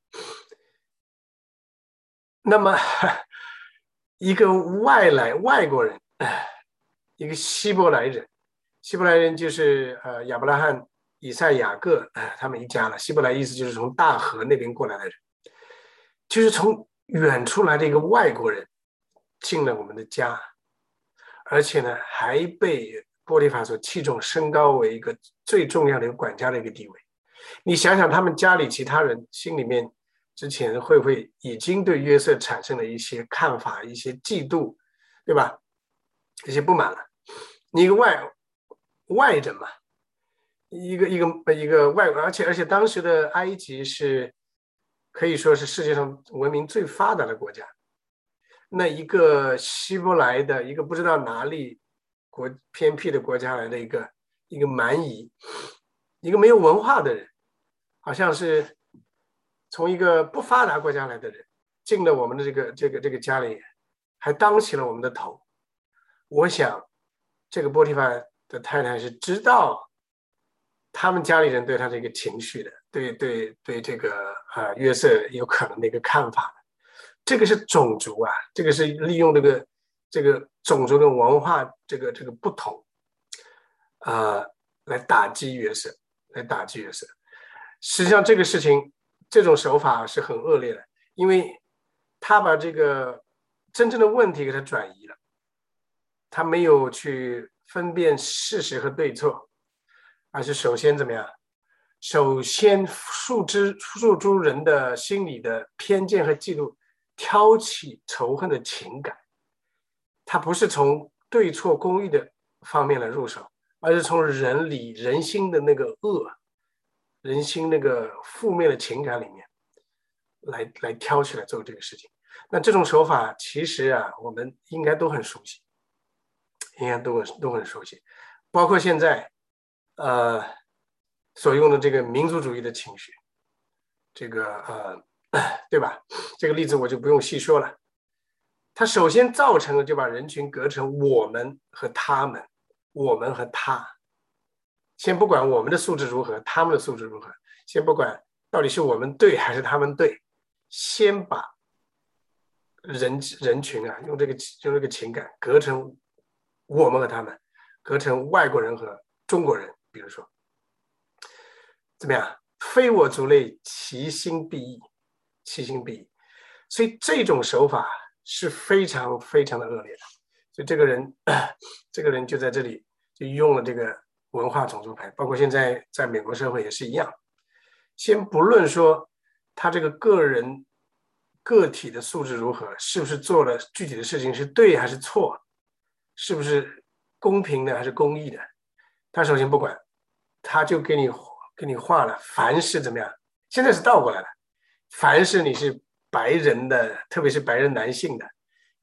那么一个外来外国人，一个希伯来人，希伯来人就是呃亚伯拉罕、以赛、雅各、呃、他们一家了。希伯来意思就是从大河那边过来的人，就是从远处来的一个外国人进了我们的家，而且呢还被波提乏所器重，升高为一个最重要的一个管家的一个地位。你想想他们家里其他人心里面之前会不会已经对约瑟产生了一些看法、一些嫉妒，对吧？一些不满了。你一个外外人嘛，一个一个一个外，而且而且当时的埃及是可以说是世界上文明最发达的国家。那一个希伯来的一个不知道哪里国偏僻的国家来的一个一个蛮夷，一个没有文化的人，好像是从一个不发达国家来的人进了我们的这个这个这个家里，还当起了我们的头。我想这个波提乏的太太是知道他们家里人对他这个情绪的，对对对这个呃约瑟有可能的一个看法的。这个是种族啊，这个是利用这个这个种族跟文化这个这个不同，呃，来打击约瑟，来打击约瑟。实际上这个事情，这种手法是很恶劣的，因为他把这个真正的问题给他转移了，他没有去分辨事实和对错，而是首先怎么样？首先诉之诉诸人的心理的偏见和嫉妒，挑起仇恨的情感。他不是从对错公义的方面来入手，而是从人理人心的那个恶，人心那个负面的情感里面来来挑起来做这个事情。那这种手法其实啊，我们应该都很熟悉，应该都很都很熟悉，包括现在呃所用的这个民族主义的情绪，这个呃对吧？这个例子我就不用细说了。它首先造成了就把人群隔成我们和他们，我们和他。先不管我们的素质如何，他们的素质如何，先不管到底是我们对还是他们对，先把人人群啊用这个用这个情感隔成我们和他们，隔成外国人和中国人。比如说怎么样？非我族类，其心必异，其心必异。所以这种手法是非常非常的恶劣的。所以这个人这个人就在这里就用了这个文化种族牌，包括现在在美国社会也是一样。先不论说他这个个人个体的素质如何，是不是做了具体的事情是对还是错，是不是公平的还是公义的，他首先不管，他就给你给你画了，凡是怎么样，现在是倒过来了，凡是你是白人的，特别是白人男性的，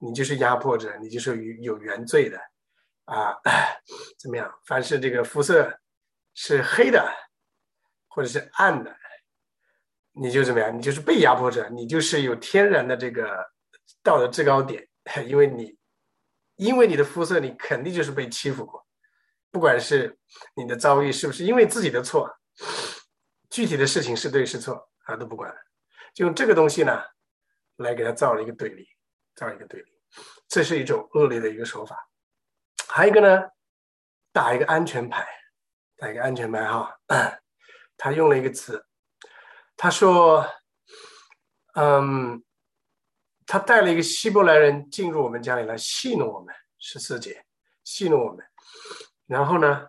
你就是压迫者，你就是有原罪的啊，怎么样？凡是这个肤色是黑的或者是暗的，你就怎么样？你就是被压迫者，你就是有天然的这个道德制高点，因为你因为你的肤色，你肯定就是被欺负过，不管是你的遭遇是不是因为自己的错，具体的事情是对是错啊都不管，就用这个东西呢来给他造了一个对立，造一个对立，这是一种恶劣的一个手法。还有一个呢，打一个安全牌，打一个安全牌哈，他用了一个词，他说，嗯，他带了一个希伯来人进入我们家里来戏弄我们，十四节戏弄我们，然后呢，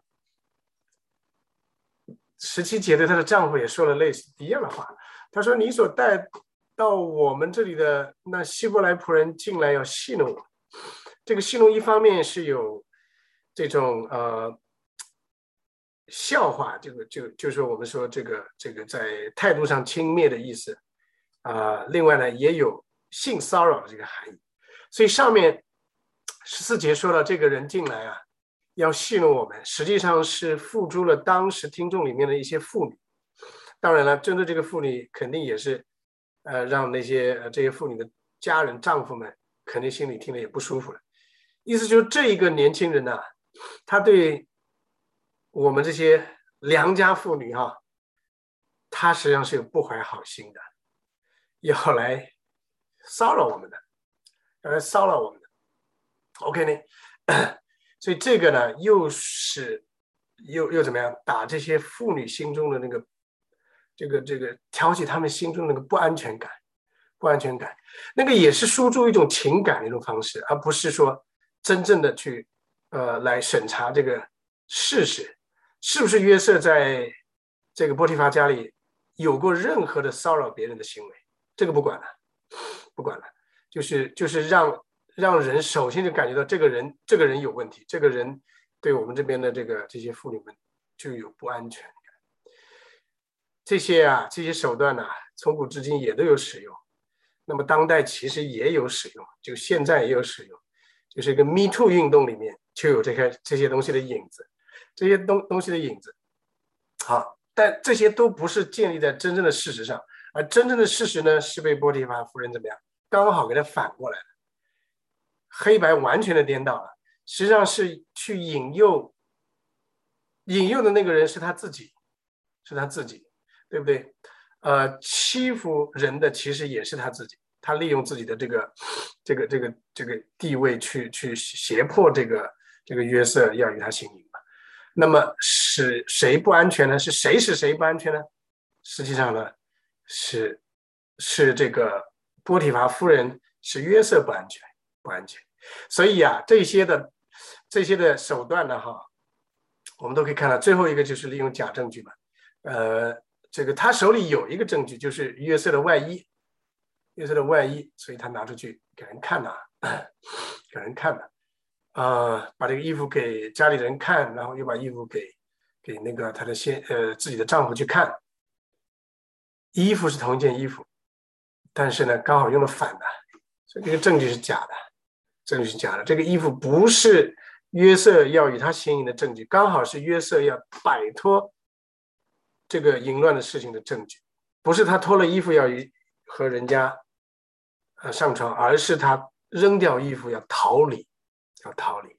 十七节对她的丈夫也说了类似一样的话，他说：“你所带到我们这里的那希伯来仆人进来要戏弄我。”这个戏弄一方面是有这种呃笑话，这个就就是我们说这个这个在态度上轻蔑的意思啊、呃，另外呢也有性骚扰的这个含义，所以上面十四节说了这个人进来啊要戏弄我们，实际上是付诸了当时听众里面的一些妇女，当然了，针对这个妇女肯定也是呃让那些、呃、这些妇女的家人丈夫们肯定心里听了也不舒服了。意思就是这一个年轻人呢、啊，他对我们这些良家妇女哈、啊，他实际上是有不怀好心的，要来骚扰我们的，要来骚扰我们的。OK 呢？所以这个呢，又是又又怎么样？打这些妇女心中的那个这个这个挑起他们心中的那个不安全感，不安全感，那个也是输出一种情感的一种方式，而不是说真正的去呃来审查这个事实，是不是约瑟在这个波提乏家里有过任何的骚扰别人的行为，这个不管了，不管了，就是就是让让人首先就感觉到这个人这个人有问题，这个人对我们这边的这个这些妇女们就有不安全感。这些啊这些手段呢、啊，从古至今也都有使用，那么当代其实也有使用，就现在也有使用，就是一个 Me Too 运动里面就有这些这些东西的影子，这些东东西的影子。好，但这些都不是建立在真正的事实上，而真正的事实呢是被波提乏夫人怎么样，刚好给他反过来了，黑白完全的颠倒了，实际上是去引诱，引诱的那个人是他自己，是他自己，对不对？呃，欺负人的其实也是他自己，他利用自己的这个这个这个这个地位去去胁迫这个这个约瑟要与他行淫嘛。那么使谁不安全呢？是谁使谁不安全呢？实际上呢，是是这个波提乏夫人使约瑟不安全，不安全。所以啊，这些的这些的手段呢，哈，我们都可以看到，最后一个就是利用假证据嘛。呃，这个他手里有一个证据，就是约瑟的外衣，约瑟的外衣，所以他拿出去给人看呐、啊，给人看的。呃，把这个衣服给家里人看，然后又把衣服给给那个他的先呃自己的丈夫去看，衣服是同一件衣服，但是呢刚好用了反的，所以这个证据是假的，证据是假的。这个衣服不是约瑟要与他行淫的证据，刚好是约瑟要摆脱这个淫乱的事情的证据，不是他脱了衣服要与和人家呃上床，而是他扔掉衣服要逃离。要逃离，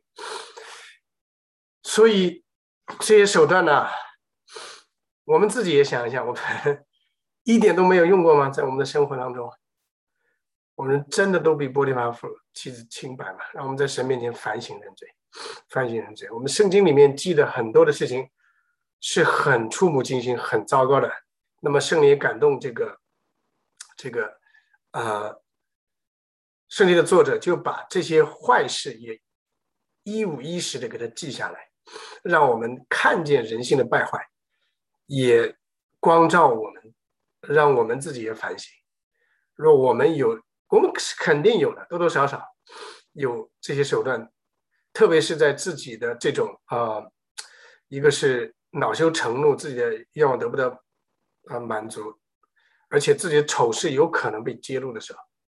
所以这些手段呢，我们自己也想一想，我们一点都没有用过吗？在我们的生活当中，我们真的都比波提乏妻子清白吗？让我们在神面前反省认罪，反省认罪。我们圣经里面记的很多的事情是很触目惊心、很糟糕的。那么圣灵也感动这个这个呃圣经的作者，就把这些坏事也一五一十的给它记下来，让我们看见人性的败坏，也光照我们，让我们自己也反省。若我们有，我们肯定有的，多多少少有这些手段，特别是在自己的这种呃，一个是恼羞成怒，自己的愿望得不到呃满足，而且自己的丑事有可能被揭露的时候，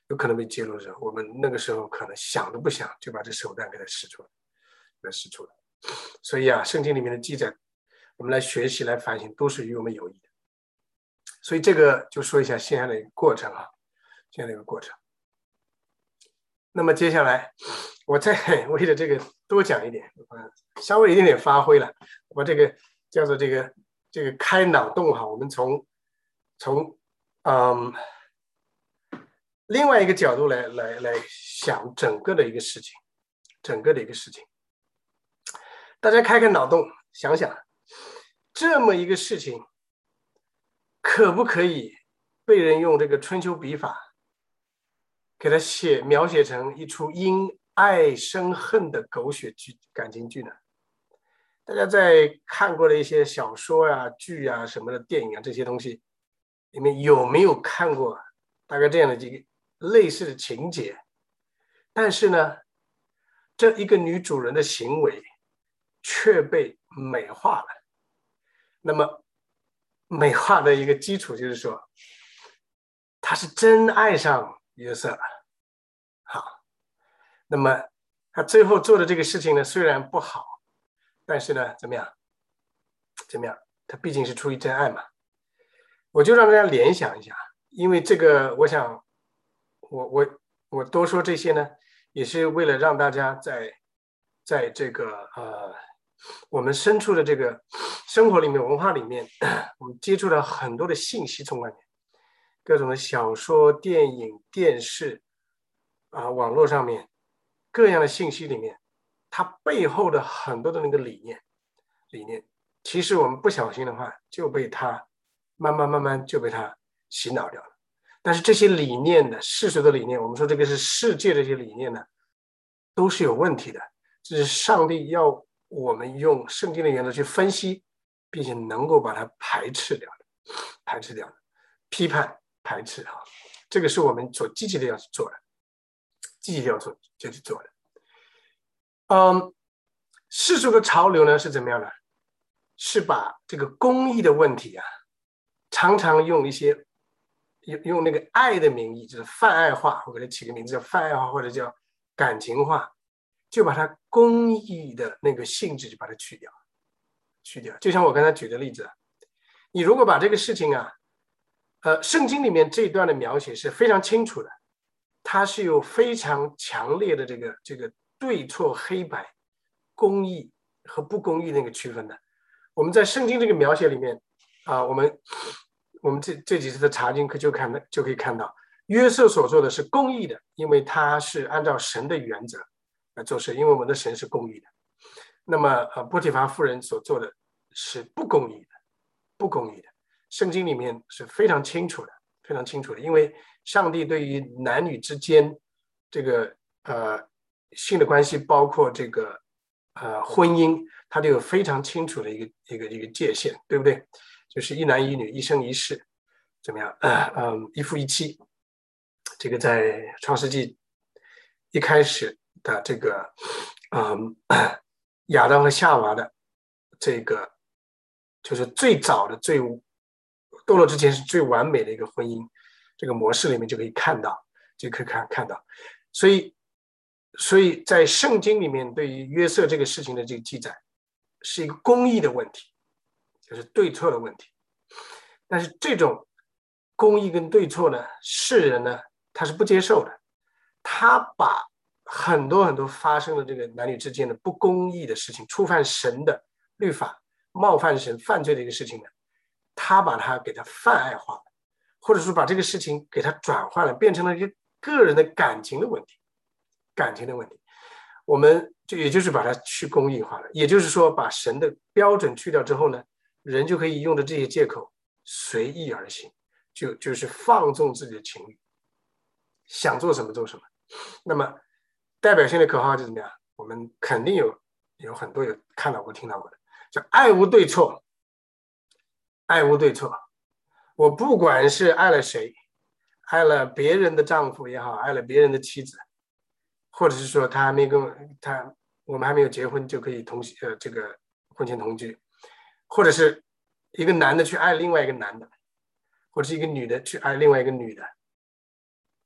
有可能被揭露的时候，我们那个时候可能想都不想就把这手段给它使出来，给它使出来。所以啊，圣经里面的记载，我们来学习、来反省，都是与我们有益的。所以这个就说一下现在的一个过程啊，现在的一个过程。那么接下来，我再为了这个多讲一点，嗯，稍微一点点发挥了，我这个叫做这个这个开脑洞哈，我们从从嗯另外一个角度来来来想整个的一个事情，整个的一个事情，大家开开脑洞，想想这么一个事情，可不可以被人用这个春秋笔法？给他写描写成一出因爱生恨的狗血剧感情剧呢？大家在看过的一些小说啊、剧啊、什么的电影啊这些东西里面，有没有看过大概这样的几个类似的情节？但是呢，这一个女主人的行为却被美化了。那么，美化的一个基础就是说，她是真爱上约瑟了。好，那么他最后做的这个事情呢，虽然不好，但是呢，怎么样？怎么样？他毕竟是出于真爱嘛。我就让大家联想一下，因为这个，我想，我我我多说这些呢，也是为了让大家在在这个呃我们身处的这个生活里面、文化里面，我们接触到很多的信息从外面，各种的小说、电影、电视。啊，网络上面各样的信息里面，它背后的很多的那个理念，理念，其实我们不小心的话，就被它慢慢慢慢就被它洗脑掉了。但是这些理念的世俗的理念，我们说这个是世界的这些理念呢，都是有问题的。这是上帝要我们用圣经的原则去分析，并且能够把它排斥掉的，排斥掉的，批判排斥哈，这个是我们所积极的要去做的。积极要做就去做的，嗯，世俗的潮流呢是怎么样的？是把这个公益的问题啊，常常用一些用用那个爱的名义，就是泛爱化，我给它起个名字叫泛爱化，或者叫感情化，就把它公益的那个性质就把它去掉，去掉。就像我刚才举的例子，你如果把这个事情啊，呃，圣经里面这一段的描写是非常清楚的。它是有非常强烈的这个这个对错黑白、公义和不公义那个区分的。我们在圣经这个描写里面啊，我们我们这这几次的查经课就看就可以看到，约瑟所做的是公义的，因为他是按照神的原则来做事，因为我们的神是公义的。那么呃，波提乏妇人所做的是不公义的，不公义的。圣经里面是非常清楚的。非常清楚的，因为上帝对于男女之间这个呃性的关系，包括这个呃婚姻，它都有非常清楚的一个一个一个界限，对不对？就是一男一女，一生一世，怎么样？呃嗯，一夫一妻。这个在创世纪一开始的这个嗯亚当和夏娃的这个，就是最早的最。堕落之前是最完美的一个婚姻，这个模式里面就可以看到，就可以看看到，所以，所以在圣经里面对于约瑟这个事情的这个记载，是一个公义的问题，就是对错的问题。但是这种公义跟对错呢，世人呢他是不接受的，他把很多很多发生的这个男女之间的不公义的事情，触犯神的律法、冒犯神、犯罪的一个事情呢。他把它给它泛爱化了，或者说把这个事情给它转换了，变成了一个个人的感情的问题，感情的问题，我们就也就是把它去公益化了，也就是说把神的标准去掉之后呢，人就可以用着这些借口随意而行，就就是放纵自己的情欲，想做什么做什么。那么代表性的口号就怎么样？我们肯定有有很多有看到过、听到过的，叫爱无对错。爱无对错，我不管是爱了谁，爱了别人的丈夫也好，爱了别人的妻子，或者是说他还没跟他，我们还没有结婚就可以同呃这个婚前同居，或者是一个男的去爱另外一个男的，或者是一个女的去爱另外一个女的，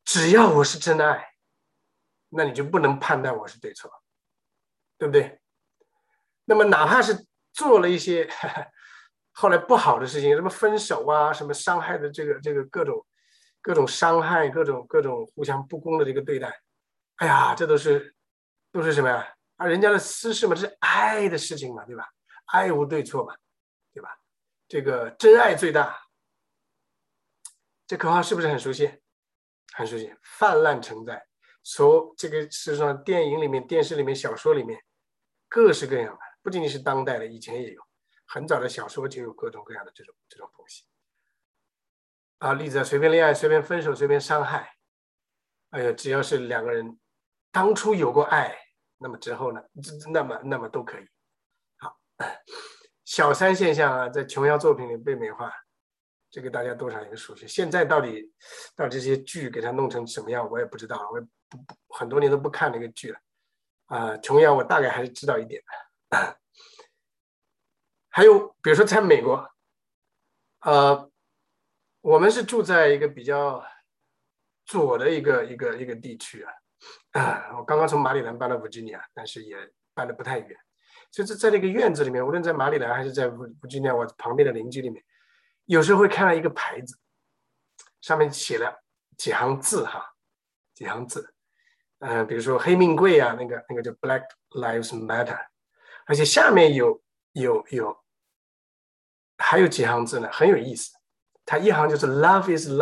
只要我是真爱，那你就不能判断我是对错，对不对？那么哪怕是做了一些呵呵后来不好的事情，什么分手啊，什么伤害的这个这个各种各种伤害，各种各种互相不公的这个对待，哎呀，这都是都是什么呀？啊，人家的私事嘛，这是爱的事情嘛，对吧？爱无对错嘛，对吧？这个真爱最大，这口号是不是很熟悉？很熟悉，泛滥成灾。所这个事实上，电影里面、电视里面、小说里面，各式各样的，不仅仅是当代的，以前也有，很早的小说就有各种各样的这种这种东西。啊，例子啊，随便恋爱、随便分手、随便伤害，哎呀，只要是两个人当初有过爱，那么之后呢，那么那么都可以。好，小三现象啊，在琼瑶作品里被美化，这个大家多少也熟悉。现在到底到底这些剧给它弄成什么样，我也不知道，我也不不很多年都不看那个剧了。啊、呃，琼瑶我大概还是知道一点的。还有比如说在美国，呃，我们是住在一个比较左的一个一个一个地区啊。啊，我刚刚从马里兰搬到弗吉尼亚，但是也搬得不太远。所以在那个院子里面，无论在马里兰还是在弗吉尼亚，我旁边的邻居里面，有时候会看到一个牌子，上面写了几行字哈，几行字，呃，比如说黑命贵啊，那个那个叫 Black Lives Matter， 而且下面有有有还有几行字呢，很有意思。它一行就是 Love is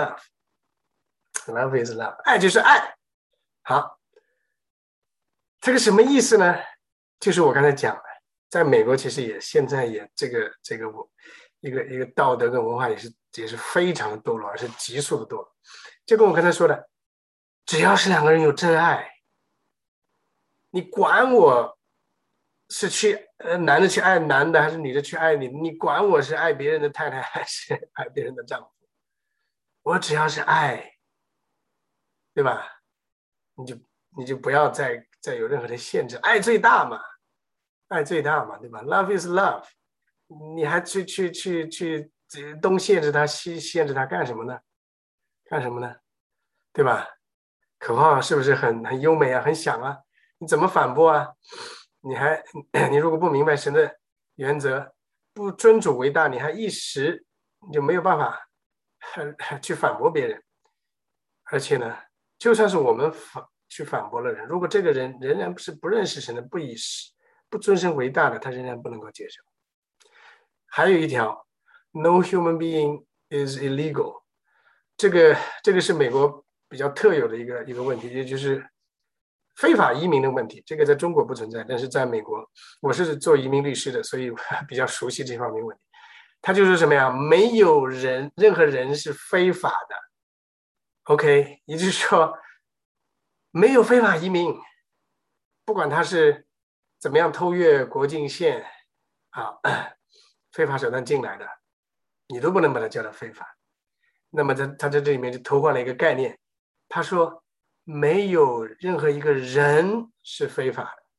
love，Love is love， 爱就是爱。好，这个什么意思呢？就是我刚才讲的，在美国其实也现在也这个这个我一个一个道德跟文化也是也是非常的堕落，而是急速的堕落。就跟我刚才说的，只要是两个人有真爱，你管我是去呃男的去爱男的，还是女的去爱你，你管我是爱别人的太太还是爱别人的丈夫，我只要是爱，对吧？你就你就不要再再有任何的限制，爱最大嘛，爱最大嘛，对吧 ？Love is love， 你还去去去去东限制他，西限制他干什么呢？干什么呢？对吧？口号是不是很很优美啊，很响啊？你怎么反驳啊？你还你如果不明白神的原则，不尊主为大，你还一时你就没有办法去反驳别人。而且呢，就算是我们反去反驳了人，如果这个人仍然是不认识神的，不以不尊神为大的，他仍然不能够接受。还有一条 ，No human being is illegal， 这个这个是美国比较特有的一个一个问题，也就是非法移民的问题。这个在中国不存在，但是在美国，我是做移民律师的，所以比较熟悉这方面问题。他就是什么呀？没有人，任何人是非法的。OK， 也就是说，没有非法移民，不管他是怎么样偷越国境线啊，非法手段进来的，你都不能把它叫做非法。那么他他在这里面就偷换了一个概念，他说没有任何一个人是非法的，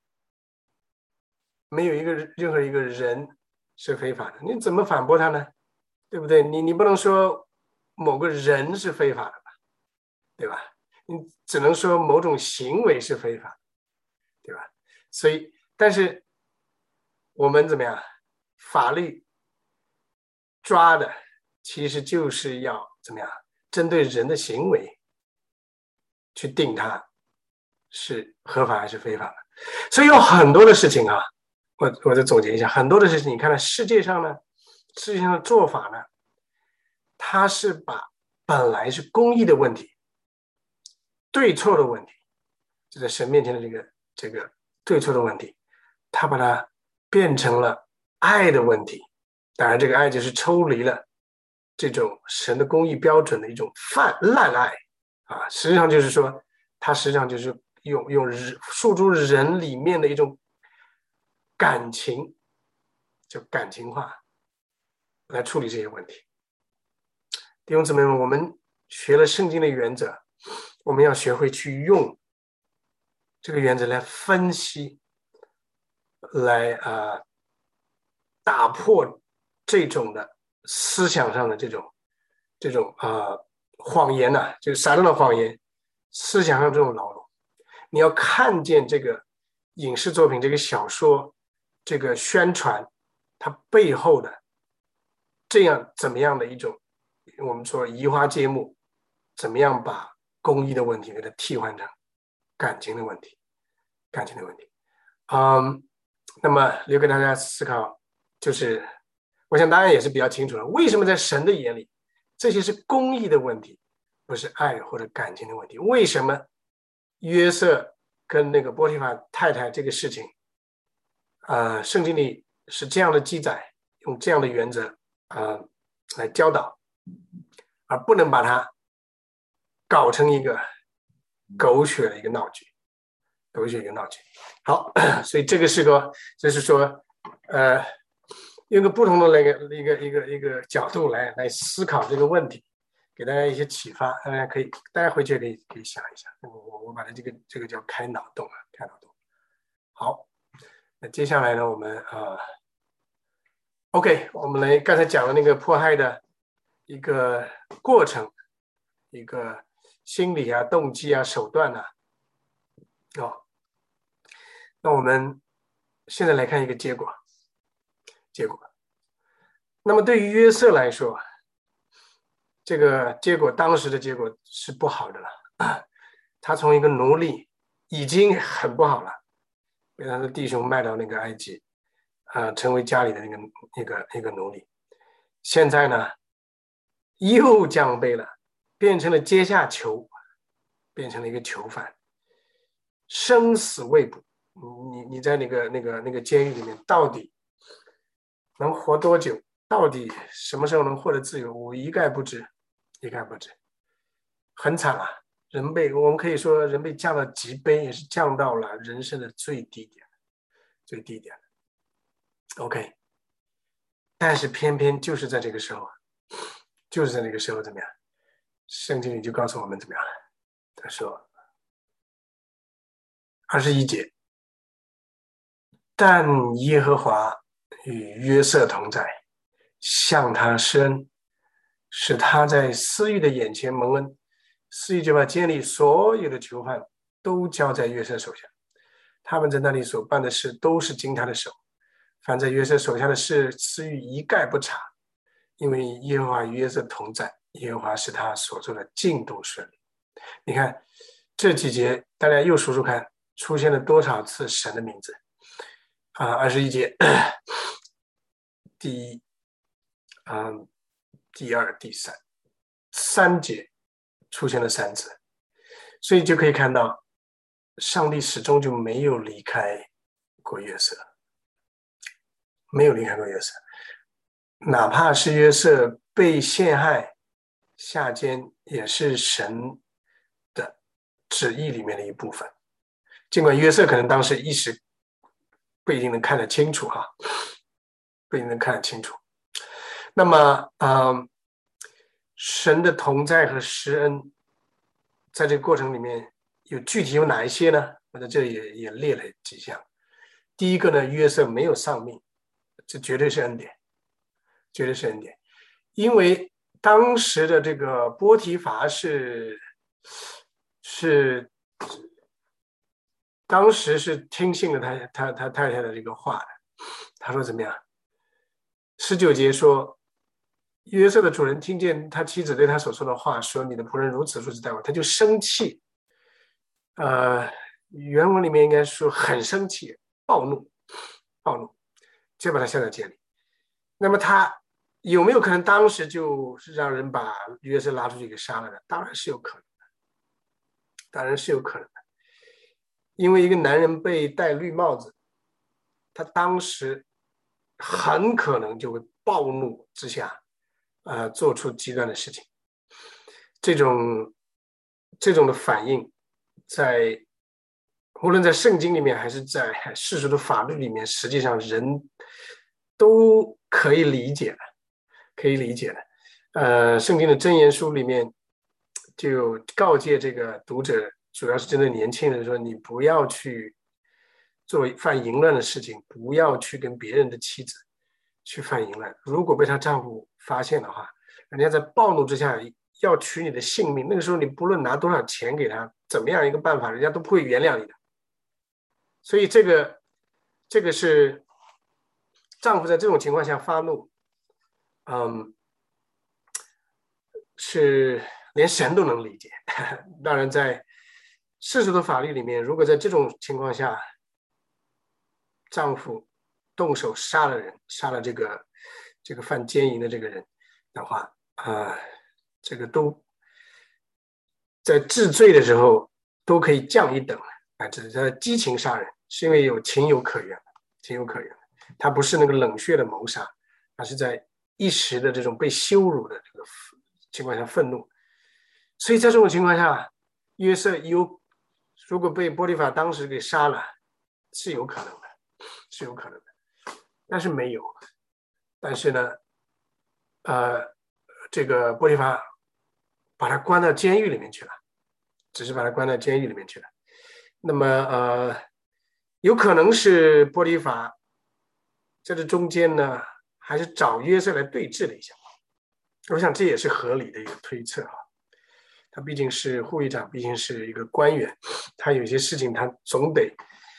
没有一个任何一个人是非法的，你怎么反驳他呢？对不对？你你不能说某个人是非法的吧，对吧？你只能说某种行为是非法的，对吧？所以，但是我们怎么样？法律抓的其实就是要怎么样？针对人的行为去定它是合法还是非法的。所以有很多的事情啊，我我再总结一下，很多的事情，你看到世界上呢，世界上的做法呢，它是把本来是公义的问题、对错的问题，就在神面前的这个这个对错的问题，它把它变成了爱的问题。当然，这个爱就是抽离了这种神的公义标准的一种泛滥爱啊，实际上就是说，它实际上就是用用诉诸人里面的一种感情，就感情化来处理这些问题。弟兄姊妹们，我们学了圣经的原则，我们要学会去用这个原则来分析，来啊、呃、打破这种的思想上的这种这种啊、呃、 谎言呐、啊，就是撒旦的谎言，思想上这种牢笼。你要看见这个影视作品、这个小说、这个宣传，它背后的这样怎么样的一种，我们说移花接木，怎么样把公益的问题给它替换成感情的问题，感情的问题。嗯，那么留给大家思考，就是我想答案也是比较清楚的。为什么在神的眼里，这些是公益的问题，不是爱或者感情的问题？为什么约瑟跟那个波提乏太太这个事情，呃，圣经里是这样的记载，用这样的原则呃来教导，而不能把它搞成一个狗血的一个闹剧，狗血一个闹剧。好，所以这个是个，就是说，呃，用个不同的那个一个一个一个角度来来思考这个问题，给大家一些启发。大家可以，大家回去可以可以想一想。我我把它这个这个叫开脑洞啊，开脑洞。好，那接下来呢，我们呃 ，OK， 我们来刚才讲的那个迫害的一个过程，一个心理啊、动机啊、手段啊，哦，那我们现在来看一个结果，结果。那么对于约瑟来说，这个结果当时的结果是不好的了，他从一个奴隶已经很不好了，被他的弟兄卖到那个埃及，呃，成为家里的那个那个那个奴隶，现在呢又降卑了，变成了阶下囚，变成了一个囚犯，生死未卜。你你在那个那个那个监狱里面，到底能活多久？到底什么时候能获得自由？我一概不知，一概不知，很惨啊！人被我们可以说人被降到极卑，也是降到了人生的最低点，最低点。OK， 但是偏偏就是在这个时候，就是在那个时候怎么样？圣经里就告诉我们怎么样？他说，二十一节，但耶和华与约瑟同在，向他施恩，使他在司狱的眼前蒙恩。司狱就把监里所有的囚犯都交在约瑟手下，他们在那里所办的事都是经他的手，凡在约瑟手下的事，司狱一概不查，因为耶和华与约瑟同在，耶和华使他所做的尽都顺利。你看这几节，大家又数数看，出现了多少次神的名字啊？二十一节，第一，嗯，第二、第三，三节出现了三次，所以就可以看到，上帝始终就没有离开过约瑟，没有离开过约瑟，哪怕是约瑟被陷害下监，也是神的旨意里面的一部分。尽管约瑟可能当时一时不一定能看得清楚哈，不一定能看得清楚。那么，嗯，神的同在和施恩，在这个过程里面有具体有哪一些呢？我在这里 也, 也列了几项。第一个呢，约瑟没有丧命，这绝对是恩典，绝对是恩典，因为当时的这个波提乏是是当时是听信了他他他太太的这个话的。他说怎么样？十九节说，约瑟的主人听见他妻子对他所说的话，说你的仆人如此如此待我，他就生气。呃，原文里面应该说很生气，暴怒，暴怒，就把他下到监里。那么他有没有可能当时就让人把约瑟拉出去给杀了呢？当然是有可能的，当然是有可能的。因为一个男人被戴绿帽子，他当时很可能就会暴怒之下，呃，做出极端的事情。这种这种的反应，在无论在圣经里面还是在世俗的法律里面，实际上人都可以理解的，可以理解的。呃，圣经的箴言书里面就告诫这个读者，主要是针对年轻人说，你不要去做犯淫乱的事情，不要去跟别人的妻子去犯淫乱。如果被她丈夫发现的话，人家在暴怒之下要取你的性命，那个时候你不论拿多少钱给他，怎么样一个办法，人家都不会原谅你的。所以这个这个是丈夫在这种情况下发怒，嗯，是连神都能理解。当然，在世俗的法律里面，如果在这种情况下，丈夫动手杀了人，杀了这个这个犯奸淫的这个人的话，啊、呃，这个都在治罪的时候都可以降一等啊，这是激情杀人，是因为有情有可原的，情有可原的，他不是那个冷血的谋杀，而是在一时的这种被羞辱的这个情况下愤怒。所以在这种情况下，约瑟有如果被波提法当时给杀了，是有可能的，是有可能的，但是没有。但是呢，呃，这个波提法把他关到监狱里面去了，只是把他关到监狱里面去了。那么，呃，有可能是波提法在这中间呢，还是找约瑟来对峙了一下。我想这也是合理的一个推测啊。他毕竟是护卫长，毕竟是一个官员，他有些事情他总得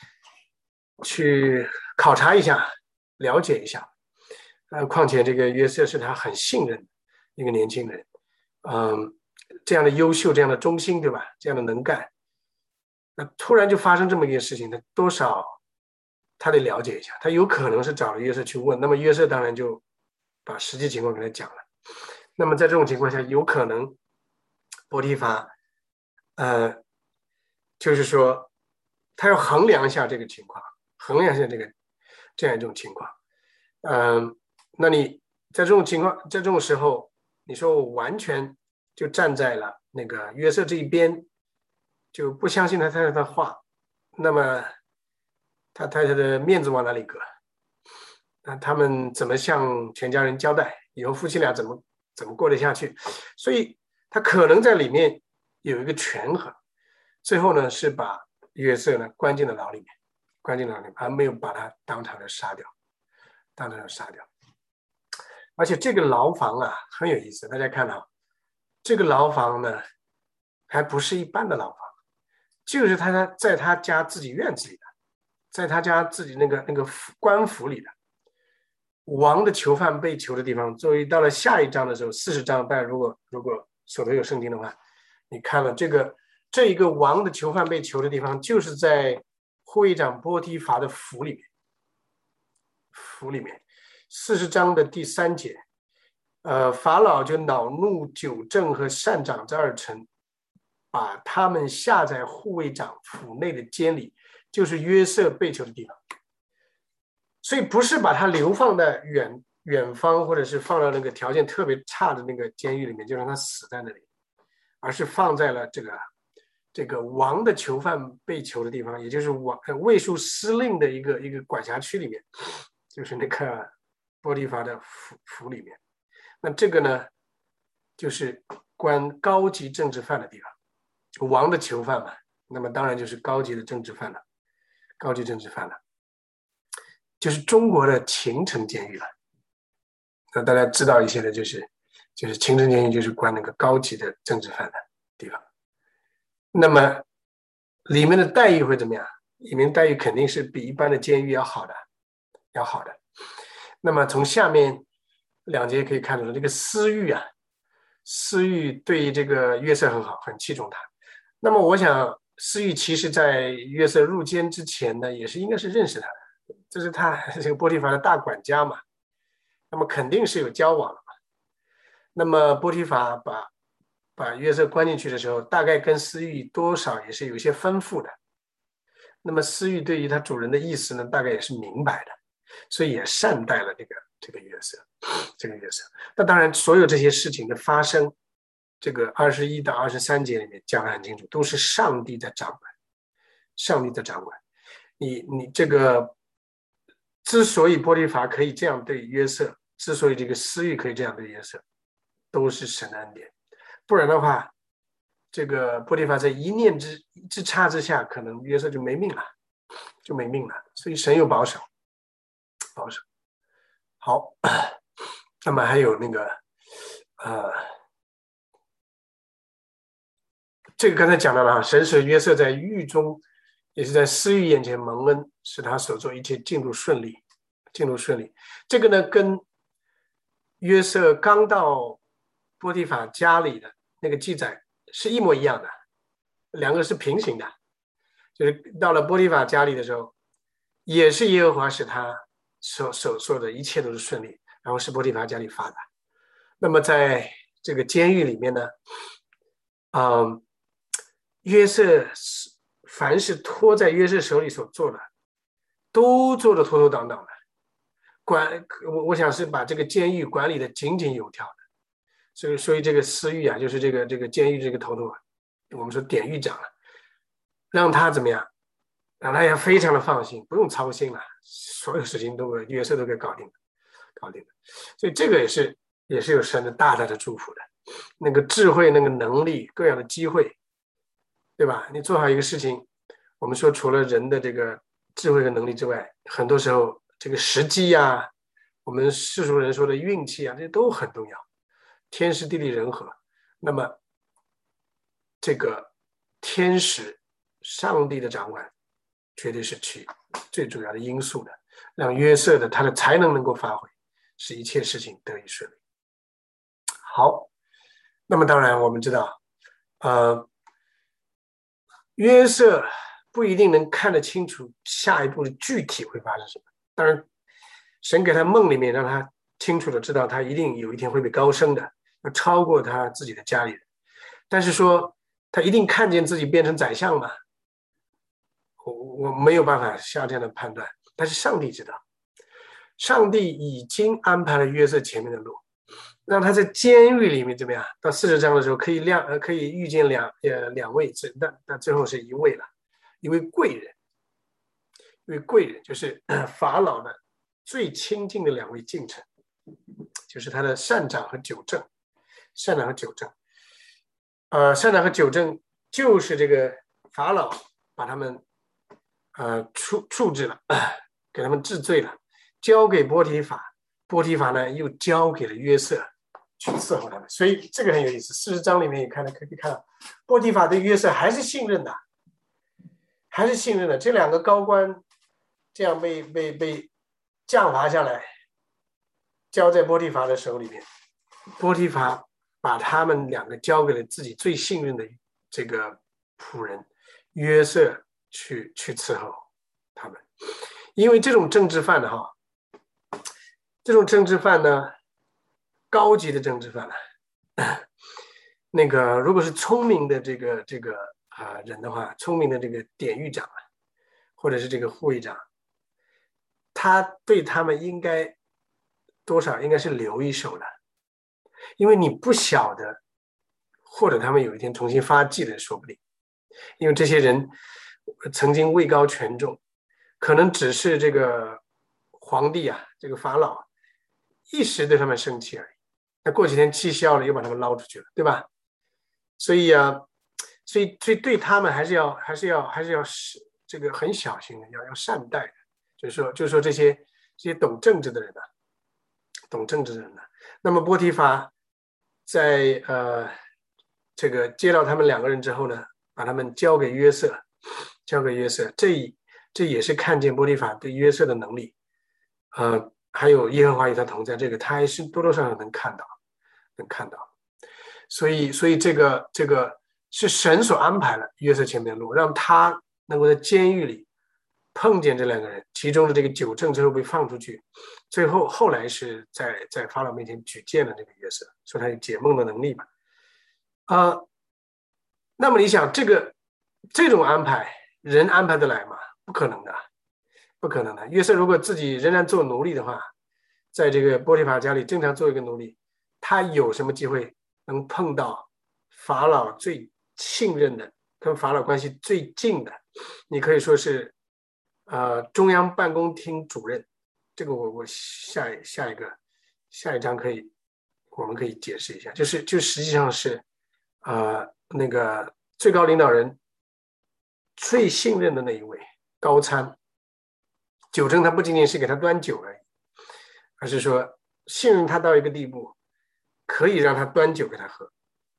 去考察一下，了解一下。呃，况且这个约瑟是他很信任的一个年轻人，嗯，这样的优秀，这样的忠心，对吧？这样的能干，那突然就发生这么一件事情，他多少他得了解一下。他有可能是找了约瑟去问，那么约瑟当然就把实际情况给他讲了。那么在这种情况下，有可能波提法，呃，就是说，他要衡量一下这个情况，衡量一下这个这样一种情况。嗯、呃，那你在这种情况，在这种时候，你说我完全就站在了那个约瑟这一边，就不相信他太太的话，那么他太太的面子往哪里搁？那他们怎么向全家人交代？以后夫妻俩怎么怎么过得下去？所以他可能在里面有一个权衡，最后呢是把约瑟呢关进了牢里面，关进了牢里面，而没有把他当场的杀掉，当场的杀掉。而且这个牢房啊很有意思，大家看到这个牢房呢还不是一般的牢房，就是他在他家自己院子里的，在他家自己那个那个官府里的。王的囚犯被囚的地方，作为到了下一章的时候，四十章，大家如果如果手头有圣经的话，你看了这个这一个王的囚犯被囚的地方，就是在护卫长波提法的府里面。府里面，四十章的第三节，呃，法老就恼怒九正和善长这二臣，把他们下在护卫长府内的监里，就是约瑟被囚的地方。所以不是把他流放在远远方，或者是放到那个条件特别差的那个监狱里面，就让他死在那里，而是放在了这个这个王的囚犯被囚的地方，也就是王卫戍司令的一个一个管辖区里面，就是那个波提法的府府里面。那这个呢，就是关高级政治犯的地方，王的囚犯嘛，那么当然就是高级的政治犯了，高级政治犯了。就是中国的秦城监狱了，那大家知道一些的，就是就是秦城监狱就是关那个高级的政治犯的地方。那么里面的待遇会怎么样？里面待遇肯定是比一般的监狱要好的，要好的。那么从下面两节可以看出来，这个司狱啊，司狱对这个约瑟很好，很器重他。那么我想，司狱其实在约瑟入监之前呢，也是应该是认识他的。这是他这个波提法的大管家嘛，那么肯定是有交往了嘛。那么波提法把把约瑟关进去的时候，大概跟司狱多少也是有一些吩咐的。那么司狱对于他主人的意思呢，大概也是明白的，所以也善待了这个这个约瑟，这个约瑟。那当然，所有这些事情的发生，这个二十一到二十三节里面讲得很清楚，都是上帝在掌管，上帝在掌管。你你这个。之所以波提法可以这样对约瑟，之所以这个司狱可以这样对约瑟，都是神的恩典。不然的话，这个波提法在一念之之差之下，可能约瑟就没命了，就没命了。所以神又保守，保守。好，那么还有那个呃， 这个刚才讲到了，神使约瑟在狱中，也是在私欲眼前蒙恩，使他所做一切进入顺利，进入顺利。这个呢，跟约瑟刚到波提法家里的那个记载是一模一样的，两个是平行的。就是到了波提法家里的时候，也是耶和华使他所所做的一切都是顺利，然后使波提法家里发达。那么在这个监狱里面呢，嗯，约瑟凡是托在约瑟手里所做的，都做得妥妥当当的。管我我想是把这个监狱管理的井井有条的。所以所以这个司狱啊，就是这个这个监狱这个头头啊，我们说典狱长了，让他怎么样？让他也非常的放心，不用操心了，所有事情都约瑟都给搞定了，搞定了。所以这个也是也是有神的大大的祝福的。那个智慧、那个能力、各样的机会，对吧？你做好一个事情，我们说除了人的这个智慧和能力之外，很多时候这个时机呀、啊，我们世俗人说的运气啊，这些都很重要。天时地利人和，那么这个天时上帝的掌管绝对是起最主要的因素的，让约瑟的他的才能能够发挥，使一切事情得以顺利。好，那么当然我们知道，呃，约瑟不一定能看得清楚下一步的具体会发生什么，当然神给他梦里面让他清楚的知道他一定有一天会被高升的，要超过他自己的家里人。但是说他一定看见自己变成宰相吗？我我没有办法下这样的判断，但是上帝知道，上帝已经安排了约瑟前面的路，让他在监狱里面怎么样？到四十章的时候可以两呃可以遇见两呃两位，但但最后是一位了，一位贵人，一位贵人就是法老的最亲近的两位近臣，就是他的善长和久正，善长和久正，呃，善长和久正就是这个法老把他们呃处处置了，给他们治罪了，交给波提法，波提法呢又交给了约瑟去伺候他们，所以这个很有意思。四十章里面也看到可以看到，波提法对约瑟还是信任的，还是信任的。这两个高官这样被被被降罚下来，交在波提法的手里面，波提法把他们两个交给了自己最信任的这个仆人约瑟去去伺候他们。因为这种政治犯的哈，这种政治犯呢，高级的政治犯了，那个如果是聪明的这个这个啊、呃、人的话，聪明的这个典狱长啊，或者是这个护卫长，他对他们应该多少应该是留一手的，因为你不晓得，或者他们有一天重新发迹的说不定，因为这些人曾经位高权重，可能只是这个皇帝啊，这个法老一时对他们生气而已，那过几天气消了，又把他们捞出去了，对吧？所以啊，所以所以对他们还是要还是要还是要这个很小心的，要要善待的，就是说就是说这些这些懂政治的人啊，懂政治的人啊。那么波提法在呃这个接到他们两个人之后呢，把他们交给约瑟，交给约瑟，这这也是看见波提法对约瑟的能力，呃，还有耶和华与他同在，这个他还是多多少少能看到，能看到。所以，所以这个这个是神所安排了约瑟前面的路，让他能够在监狱里碰见这两个人，其中的这个久正最后被放出去，最后后来是在在法老面前举荐了这个约瑟，说他有解梦的能力吧。啊、呃，那么你想这个这种安排，人安排得来吗？不可能的，不可能的。约瑟如果自己仍然做奴隶的话，在这个波提法家里正常做一个奴隶，他有什么机会能碰到法老最信任的、跟法老关系最近的？你可以说是呃中央办公厅主任。这个我我下下一个下一章可以我们可以解释一下，就是就实际上是呃那个最高领导人最信任的那一位高参。久正他不仅仅是给他端酒而已，而是说信任他到一个地步，可以让他端酒给他喝，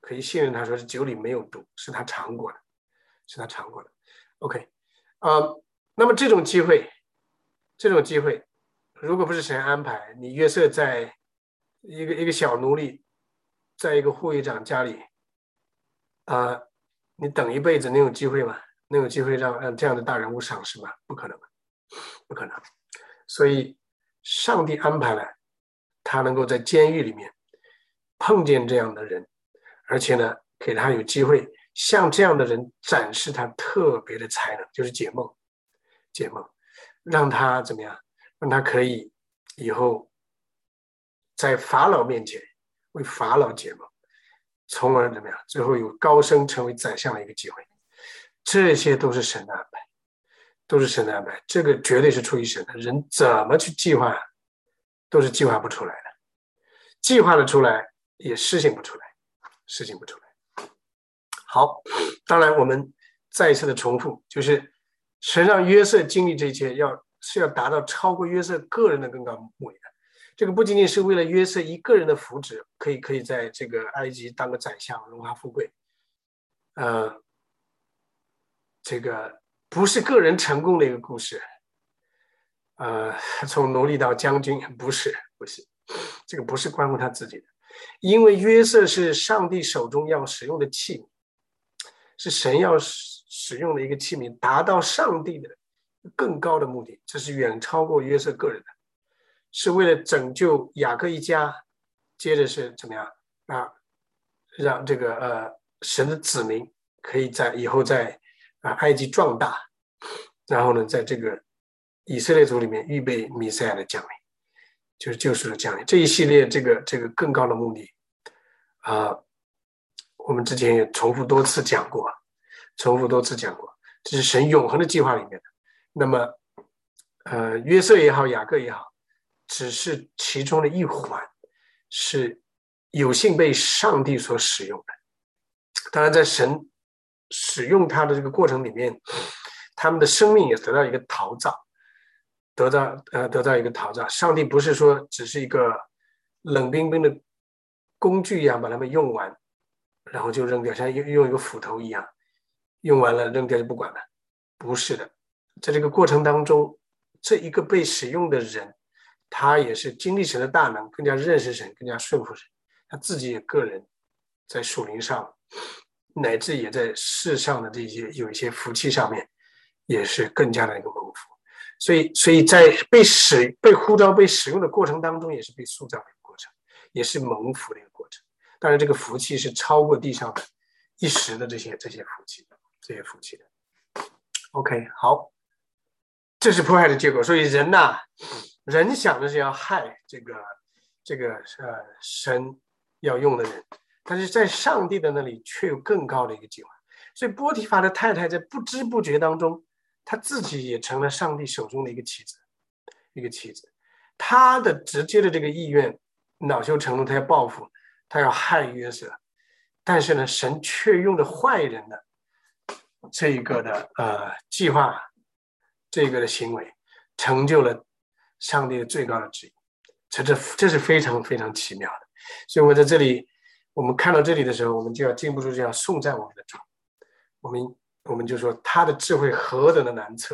可以信任他说是酒里没有毒，是他尝过的，是他尝过的。OK， 呃，那么这种机会，这种机会，如果不是神安排，你约瑟在一个一个小奴隶，在一个护卫长家里，啊、呃，你等一辈子，能有机会吗？能有机会让让这样的大人物赏识吗？不可能，不可能。所以上帝安排了他能够在监狱里面碰见这样的人，而且呢，给他有机会向这样的人展示他特别的才能，就是解梦，解梦，让他怎么样？让他可以以后在法老面前为法老解梦，从而怎么样？最后有高升成为宰相的一个机会。这些都是神的安排，都是神的安排。这个绝对是出于神的，人怎么去计划，都是计划不出来的，计划的出来也实行不出来，实行不出来。好，当然我们再一次的重复，就是神让约瑟经历这一切，要是要达到超过约瑟个人的更高目的的。这个不仅仅是为了约瑟一个人的福祉，可以可以在这个埃及当个宰相，荣华富贵，呃。这个不是个人成功的一个故事，呃，从奴隶到将军，不是，不是，这个不是关乎他自己的，因为约瑟是上帝手中要使用的器皿，是神要使用的一个器皿，达到上帝的更高的目的，这是远超过约瑟个人的，是为了拯救雅各一家，接着是怎么样啊？让这个呃神的子民可以在以后在啊，埃及壮大，然后呢，在这个以色列族里面预备弥赛亚的降临，就是救赎的降临。这一系列这个这个更高的目的啊、呃，我们之前也重复多次讲过，重复多次讲过，这是神永恒的计划里面的。那么，呃，约瑟也好，雅各也好，只是其中的一环，是有幸被上帝所使用的。当然，在神使用他的这个过程里面，他们的生命也得到一个陶造，得到呃得到一个陶造。上帝不是说只是一个冷冰冰的工具一样把他们用完，然后就扔掉，像用用一个斧头一样，用完了扔掉就不管了。不是的，在这个过程当中，这一个被使用的人，他也是经历神的大能，更加认识神，更加顺服神，他自己也个人在属灵上。乃至也在世上的这些有一些福气上面，也是更加的一个蒙福。所以，所以在被使被呼召、被使用的过程当中，也是被塑造的一个过程，也是蒙福的一个过程。当然，这个福气是超过地上的一时的这些这些福气的，这些福气的。OK， 好，这是迫害的结果。所以人呐、啊，人想的是要害这个这个呃神要用的人。但是在上帝的那里却有更高的一个计划，所以波提乏的太太在不知不觉当中，她自己也成了上帝手中的一个棋子，一个棋子。她的直接的这个意愿，恼羞成怒，她要报复，她要害约瑟。但是呢，神却用的坏人的这一个的呃计划，这个的行为，成就了上帝的最高的旨意。这这这是非常非常奇妙的。所以我在这里。我们看到这里的时候，我们就要禁不住这样颂赞我们的主。我们我们就说他的智慧何等的难测，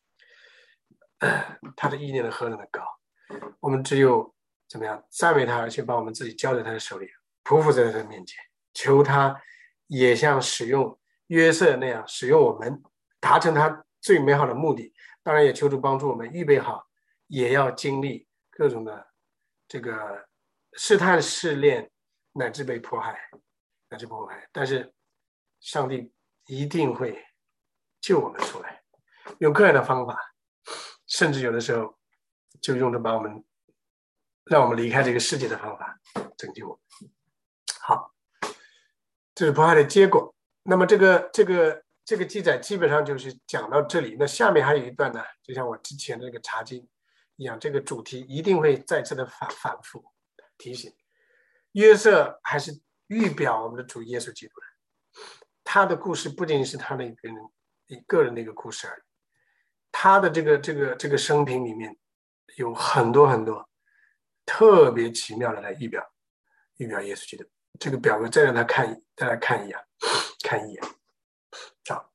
他的意念的何等的高。我们只有怎么样赞美他，而且把我们自己交在他的手里，匍匐在他的面前，求他也像使用约瑟那样使用我们，达成他最美好的目的。当然也求主帮助我们预备好，也要经历各种的这个试探试炼。乃至被迫害，乃至迫害，但是上帝一定会救我们出来，用个人的方法，甚至有的时候就用着把我们让我们离开这个世界的方法拯救我们。好，这是迫害的结果。那么这个这个这个记载基本上就是讲到这里。那下面还有一段呢，就像我之前的这个查经一样，这个主题一定会再次的反反复提醒。约瑟还是预表我们的主耶稣基督的，他的故事不仅仅是他的一个人一个人的一个故事而已，他的这个这个这个生平里面有很多很多特别奇妙的来预表预表耶稣基督。 这个表格再让他看，再来看一眼，看一眼。好，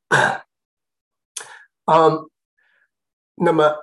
嗯，那么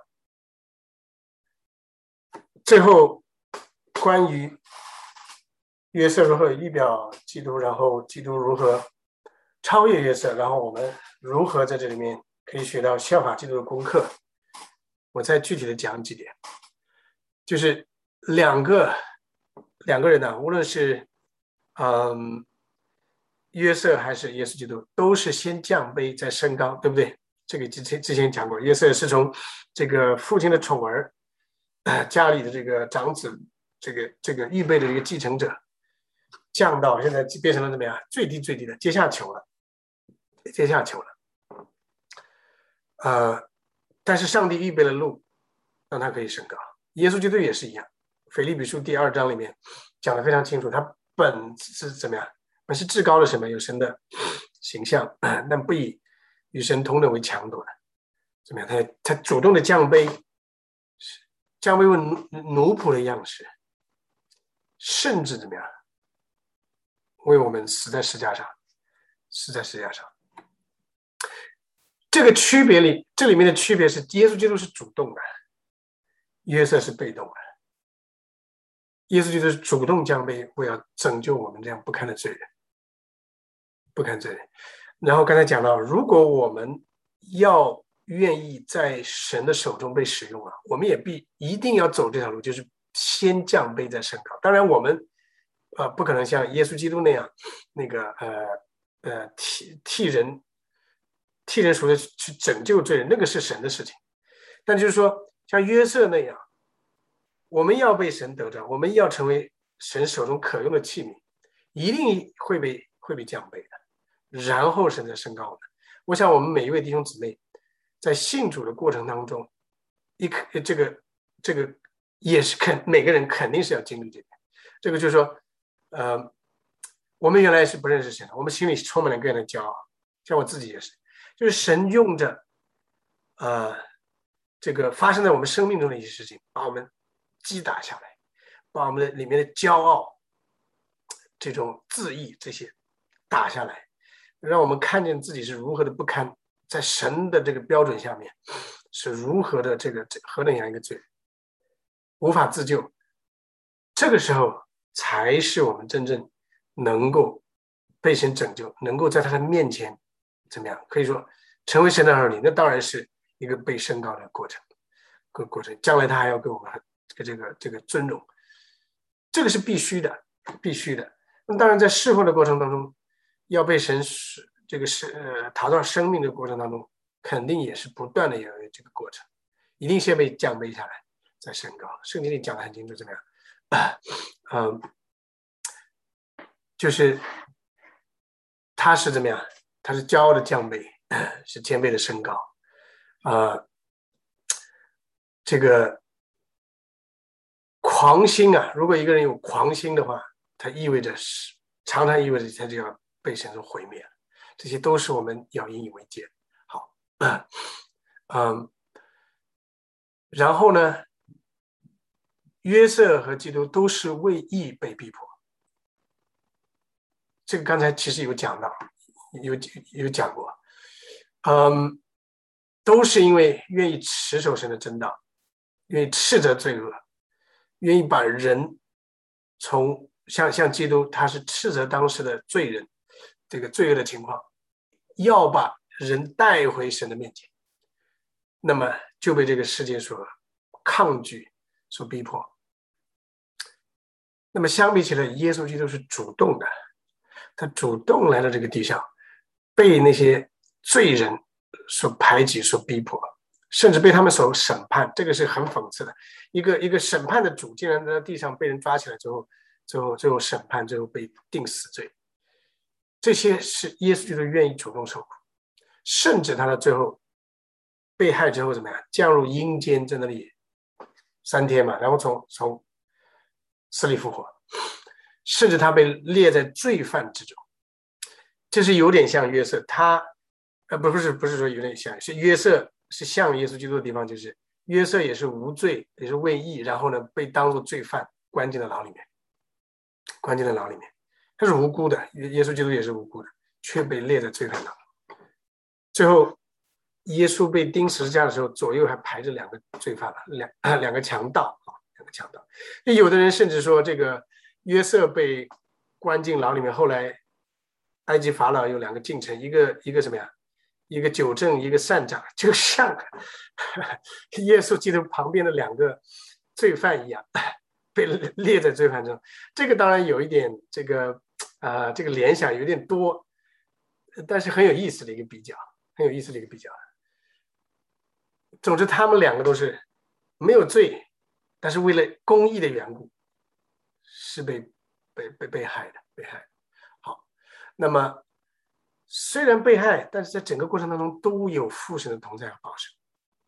最后关于约瑟如何预表基督，然后基督如何超越约瑟，然后我们如何在这里面可以学到效法基督的功课，我再具体的讲几点。就是两个两个人呢、啊，无论是嗯约瑟还是耶稣基督，都是先降卑再升高，对不对？这个之前之前讲过，约瑟是从这个父亲的宠儿，呃、家里的这个长子，这个这个预备的一个继承者，降到现在变成了怎么样？最低最低的阶下囚了，阶下囚了。呃，但是上帝预备了路，让他可以升高。耶稣基督也是一样，腓立比书第二章里面讲得非常清楚，他本是怎么样？本是至高的神，有神的形象，但不以与神同等为强夺的，怎么样？他他主动的降卑，降卑为奴奴仆的样式，甚至怎么样？为我们死在石架上，死在石架上。这个区别里，这里面的区别是，耶稣基督是主动的，约瑟是被动的。耶稣基督是主动降卑，为了拯救我们这样不堪的罪人，不堪罪人。然后刚才讲到，如果我们要愿意在神的手中被使用啊，我们也必一定要走这条路，就是先降卑再升高。当然，我们呃不可能像耶稣基督那样，那个呃呃替替人替人赎罪去拯救罪人，那个是神的事情。但就是说，像约瑟那样，我们要被神得着，我们要成为神手中可用的器皿，一定会被会被降卑的，然后神才升高我们。我想我们每一位弟兄姊妹在信主的过程当中，一这个这个也是肯每个人肯定是要经历这个。这个就是说，呃，我们原来是不认识神的，我们心里充满了各样的骄傲，像我自己也是，就是神用着呃这个发生在我们生命中的一些事情，把我们击打下来，把我们的里面的骄傲、这种自义这些打下来，让我们看见自己是如何的不堪，在神的这个标准下面是如何的这个何等样一个罪人，无法自救。这个时候才是我们真正能够被神拯救，能够在他的面前怎么样？可以说成为神的儿女，那当然是一个被升高的过程，个过程。将来他还要给我们这个这个这个尊荣，这个是必须的，必须的。那当然，在侍奉的过程当中，要被神这个是呃讨到生命的过程当中，肯定也是不断的有这个过程，一定先被降卑下来，再升高。圣经里讲的很清楚，怎么样？嗯，就是他是怎么样？他是骄傲的降卑，是谦卑的升高。呃，这个狂心啊，如果一个人有狂心的话，它意味着是常常意味着他就要被神所毁灭了。这些都是我们要引以为戒。好，嗯，然后呢，约瑟和基督都是为义被逼迫。这个刚才其实有讲到，有有讲过，嗯，都是因为愿意持守神的真道，愿意斥责罪恶，愿意把人从像像基督，他是斥责当时的罪人，这个罪恶的情况，要把人带回神的面前，那么就被这个世界所抗拒、所逼迫。那么相比起来，耶稣基督是主动的，他主动来到这个地上，被那些罪人所排挤、所逼迫，甚至被他们所审判。这个是很讽刺的，一个一个审判的主，竟然在地上被人抓起来之后，最后最后审判，最后被定死罪。这些是耶稣基督愿意主动受苦，甚至他的最后被害之后怎么样？降入阴间，在那里三天嘛，然后从从死里复活，甚至他被列在罪犯之中。这是有点像约瑟，他呃不是不是说有点像，是约瑟是像耶稣基督的地方，就是约瑟也是无罪，也是为义，然后呢被当作罪犯关进了牢里面，关进了牢里面。 他是无辜的，耶稣基督也是无辜的，却被列在罪犯当中。最后耶稣被钉十字架的时候，左右还排着两个罪犯，两两个强盗啊，两个强盗。有的人甚至说，这个约瑟被关进牢里面，后来埃及法老有两个进城，一个一个什么呀？一个九正，一个善长，就像耶稣基督旁边的两个罪犯一样，被列在罪犯中。这个当然有一点这个呃这个联想有点多，但是很有意思的一个比较，很有意思的一个比较。总之，他们两个都是没有罪，但是为了公义的缘故，是被被被被害的，被害的。好，那么。虽然被害，但是在整个过程当中都有父神的同在和保守。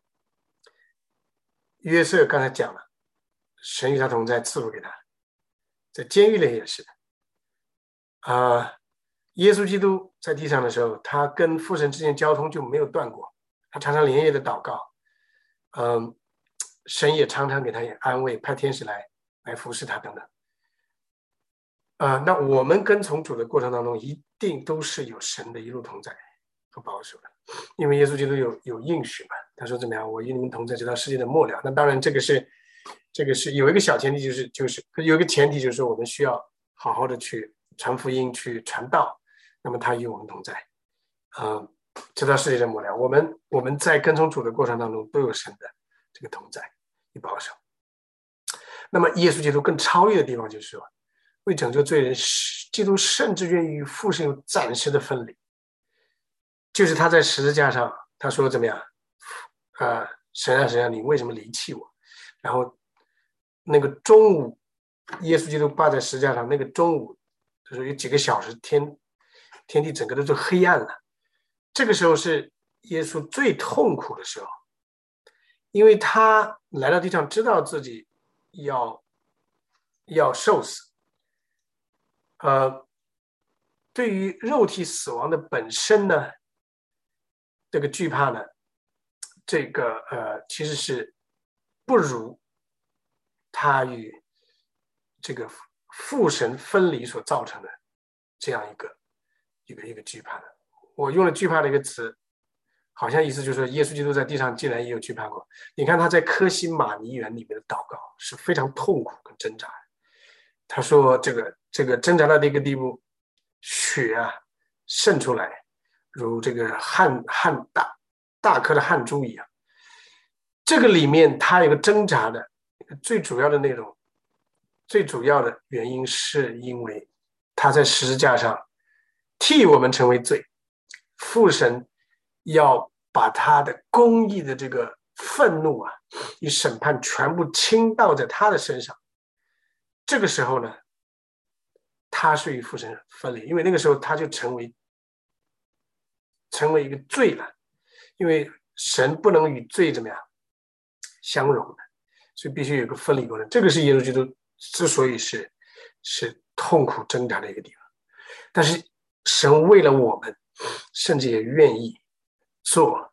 约瑟刚才讲了，神与他同在，赐福给他。在监狱里也是的。啊、呃，耶稣基督在地上的时候，他跟父神之间交通就没有断过，他常常连夜的祷告。嗯、呃，神也常常给他安慰，派天使来来服侍他等等。啊、呃，那我们跟从主的过程当中，一定都是有神的一路同在和保守的，因为耶稣基督有有应许嘛，他说怎么样，我与你们同在直到世界的末了。那当然，这个是这个是有一个小前提，就是就是有一个前提，就是说我们需要好好的去传福音，去传道。那么他与我们同在，啊、呃，直到世界的末了。我们我们在跟从主的过程当中，都有神的这个同在与保守。那么耶稣基督更超越的地方，就是说。为拯救罪人，基督甚至愿意与父神有暂时的分离，就是他在十字架上，他说怎么样？啊、呃，神啊神啊，你为什么离弃我？然后那个中午，耶稣基督挂在十字架上，那个中午就是有几个小时，天天地整个都是黑暗了。这个时候是耶稣最痛苦的时候，因为他来到地上，知道自己要要受死。呃，对于肉体死亡的本身呢，这个惧怕呢，这个呃其实是不如他与这个父神分离所造成的这样一个一个一个惧怕的。我用了惧怕的一个词，好像意思就是说，耶稣基督在地上竟然也有惧怕过。你看他在科西玛尼园里面的祷告是非常痛苦跟挣扎的。他说这个这个挣扎到这个地步，血啊渗出来，如这个汗汗大大颗的汗珠一样。这个里面他有个挣扎的最主要的内容，最主要的原因是因为他在十字架上替我们成为罪，父神要把他的公义的这个愤怒啊与审判全部倾倒在他的身上。这个时候呢，他是与父神分离，因为那个时候他就成为成为一个罪了，因为神不能与罪怎么样相容的，所以必须有一个分离过程。这个是耶稣基督之所以是是痛苦挣扎的一个地方。但是神为了我们，甚至也愿意做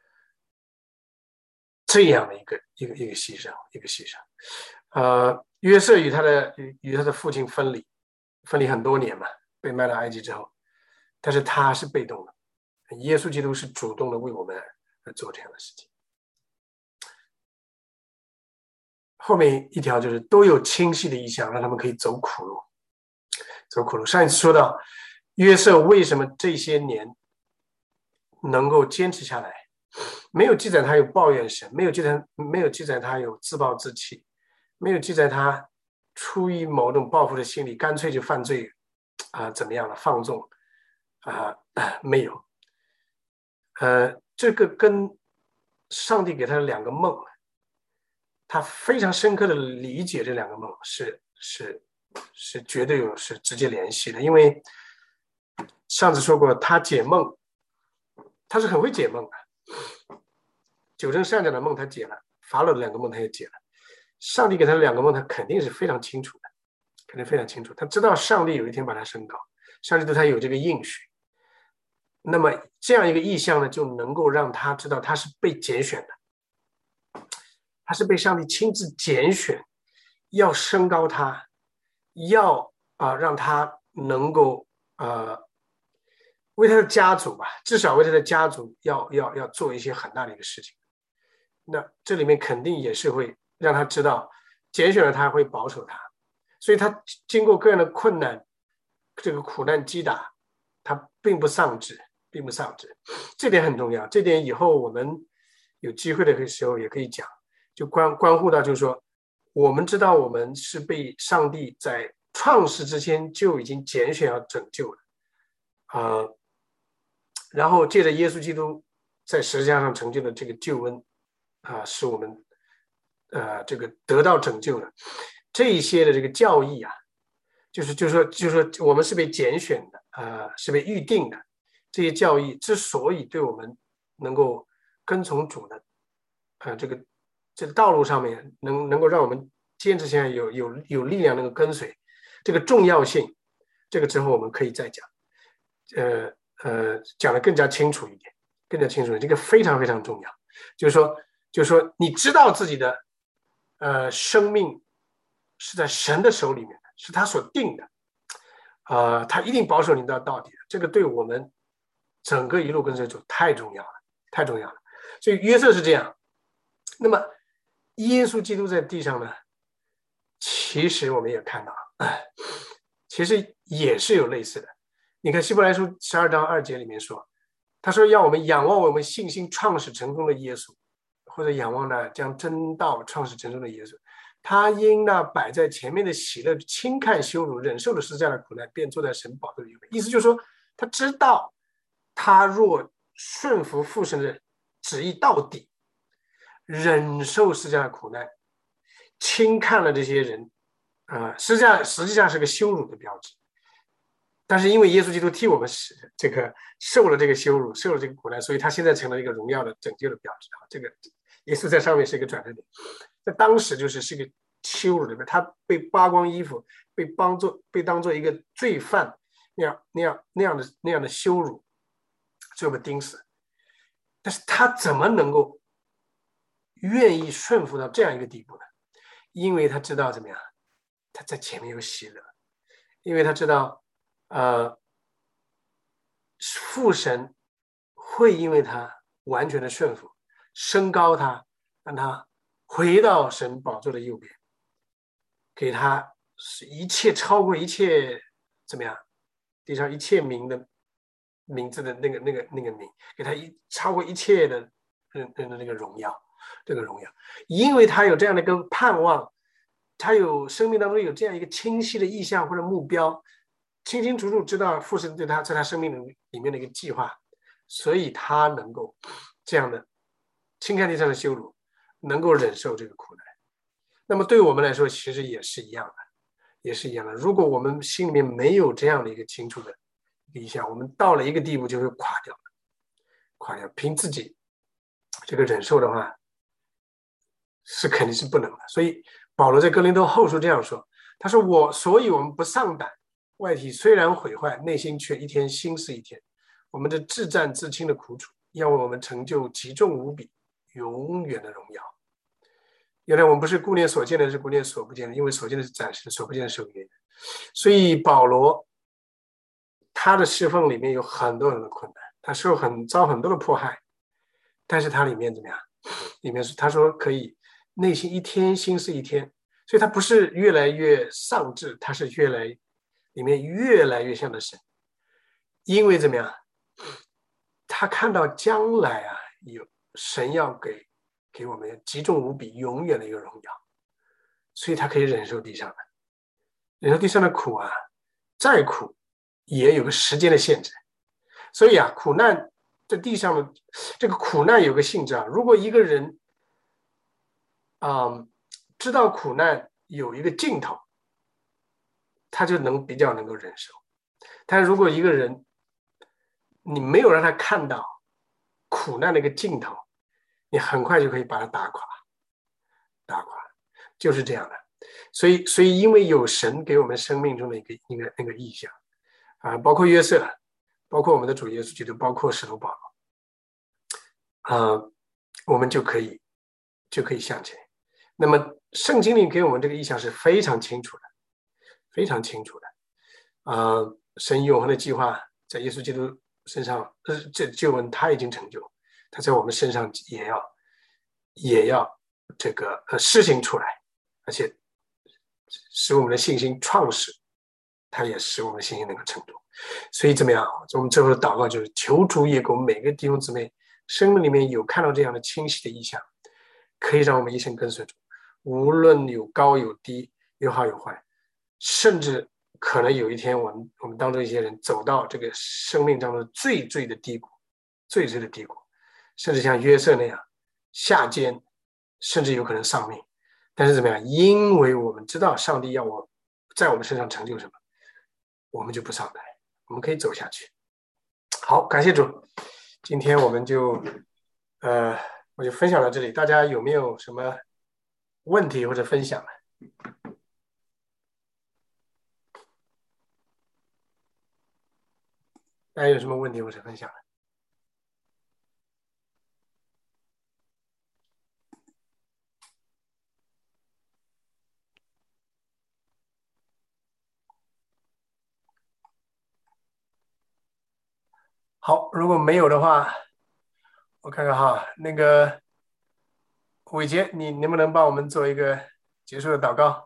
这样的一个一个一个牺牲，一个牺牲。呃，约瑟与他的与与他的父亲分离，分离很多年嘛，被卖到埃及之后，但是他是被动的，耶稣基督是主动的为我们而做这样的事情。后面一条就是都有清晰的意向，让他们可以走苦路，走苦路。上一次说到约瑟为什么这些年能够坚持下来，没有记载他有抱怨神，没有记载没有记载他有自暴自弃，没有记载他出于某种报复的心理，干脆就犯罪啊、呃，怎么样了，放纵啊、呃，没有。呃，这个跟上帝给他的两个梦，他非常深刻的理解这两个梦是是是绝对有是直接联系的，因为上次说过，他解梦，他是很会解梦的。九正善长的梦他解了，法老的两个梦他也解了。上帝给他的两个梦，他肯定是非常清楚的，肯定非常清楚。他知道上帝有一天把他升高，上帝对他有这个应许。那么这样一个意象呢，就能够让他知道他是被拣选的，他是被上帝亲自拣选，要升高他，要啊、呃、让他能够呃为他的家族吧，至少为他的家族要要要做一些很大的一个事情。那这里面肯定也是会让他知道，拣选了他会保守他，所以他经过各样的困难，这个苦难击打，他并不丧志，并不丧志，这点很重要。这点以后我们有机会的时候也可以讲，就关关乎到就是说，我们知道我们是被上帝在创世之前就已经拣选要拯救的，呃，然后借着耶稣基督在十字架上成就的这个救恩啊、呃，使我们呃这个得到拯救的这一些的这个教义啊，就是就是说就是说我们是被拣选的，呃，是被预定的。这些教义之所以对我们能够跟从主的，呃，这个这个道路上面能能够让我们坚持下来，有有有力量能够跟随，这个重要性，这个之后我们可以再讲，呃呃，讲得更加清楚一点，更加清楚一点，这个非常非常重要。就是说，就是说，你知道自己的呃生命是在神的手里面的，是他所定的，呃，他一定保守你到到底的，这个对我们整个一路跟随主太重要了，太重要了。所以约瑟是这样，那么耶稣基督在地上呢，其实我们也看到，其实也是有类似的。你看希伯来书十二章二节里面说，他说要我们仰望我们信心创始成终的耶稣，或者仰望那将真道创始成终的耶稣，他因那摆在前面的喜乐轻看羞辱，忍受了十字架的苦难，便坐在神宝座的右边。意思就是说，他知道他若顺服父神的旨意到底，忍受十字架的苦难，轻看了这些人，呃，实际上实际上是个羞辱的标志。但是因为耶稣基督替我们这个受了这个羞辱，受了这个苦难，所以他现在成了一个荣耀的拯救的标志啊！这个耶稣在上面是一个转折点，在当时就是是个羞辱的，他被扒光衣服，被当做被当做一个罪犯那样那样那样的那样的羞辱，就被钉死。但是他怎么能够愿意顺服到这样一个地步呢？因为他知道怎么样，他在前面有喜乐，因为他知道。呃，父神会因为他完全的顺服，升高他，让他回到神宝座的右边，给他一切超过一切怎么样，地上一切名的名字的那个那个那个名，给他一超过一切的人人的那个荣耀，这个荣耀，因为他有这样的一个盼望，他有生命当中有这样一个清晰的意向或者目标。清清楚楚知道父神对他在他生命里面的一个计划，所以他能够这样的轻看地上的羞辱，能够忍受这个苦难。那么对我们来说其实也是一样的，也是一样的。如果我们心里面没有这样的一个清楚的理想，我们到了一个地步就会垮掉，垮掉。凭自己这个忍受的话，是肯定是不能的。所以保罗在哥林多后书这样说，他说我，所以我们不丧胆。外体虽然毁坏，内心却一天新似一天。我们的自战自清的苦楚，要为我们成就极重无比、永远的荣耀。原来我们不是顾念所见的，是顾念所不见的，因为所见的是暂时的，所不见的是永远的。所以保罗他的侍奉里面有很多很多困难，他受很遭很多的迫害，但是他里面怎么样？里面是他说可以内心一天新似一天，所以他不是越来越丧志，他是越来。里面越来越像的神，因为怎么样？他看到将来啊，有神要给给我们极重无比、永远的一个荣耀，所以他可以忍受地上的，忍受地上的苦啊，再苦也有个时间的限制。所以啊，苦难在地上的这个苦难有个性质啊，如果一个人啊、嗯、知道苦难有一个尽头。他就能比较能够忍受，但如果一个人你没有让他看到苦难的一个尽头，你很快就可以把他打垮，打垮，就是这样的。所以，所以因为有神给我们生命中的一个一个那个意象啊，包括约瑟，包括我们的主耶稣基督，包括使徒保罗，啊，我们就可以就可以向前。那么圣经里给我们这个意象是非常清楚的。非常清楚的， 呃，神永恒的计划在耶稣基督身上，呃，这救恩他已经成就，他在我们身上也要也要这个呃施行出来，而且使我们的信心创始，他也使我们的信心能够成就。所以怎么样？我们最后的祷告就是求主也给我们每个弟兄姊妹生命里面有看到这样的清晰的意象，可以让我们一生跟随主，无论有高有低，有好有坏，甚至可能有一天我们我们当中一些人走到这个生命当中最最的低谷，最最的低谷，甚至像约瑟那样下监，甚至有可能丧命。但是怎么样？因为我们知道上帝要我在我们身上成就什么，我们就不上台，我们可以走下去。好，感谢主，今天我们就呃我就分享到这里，大家有没有什么问题或者分享？大家有什么问题或者分享？好，如果没有的话，我看看哈，那个伟杰，你能不能帮我们做一个结束的祷告？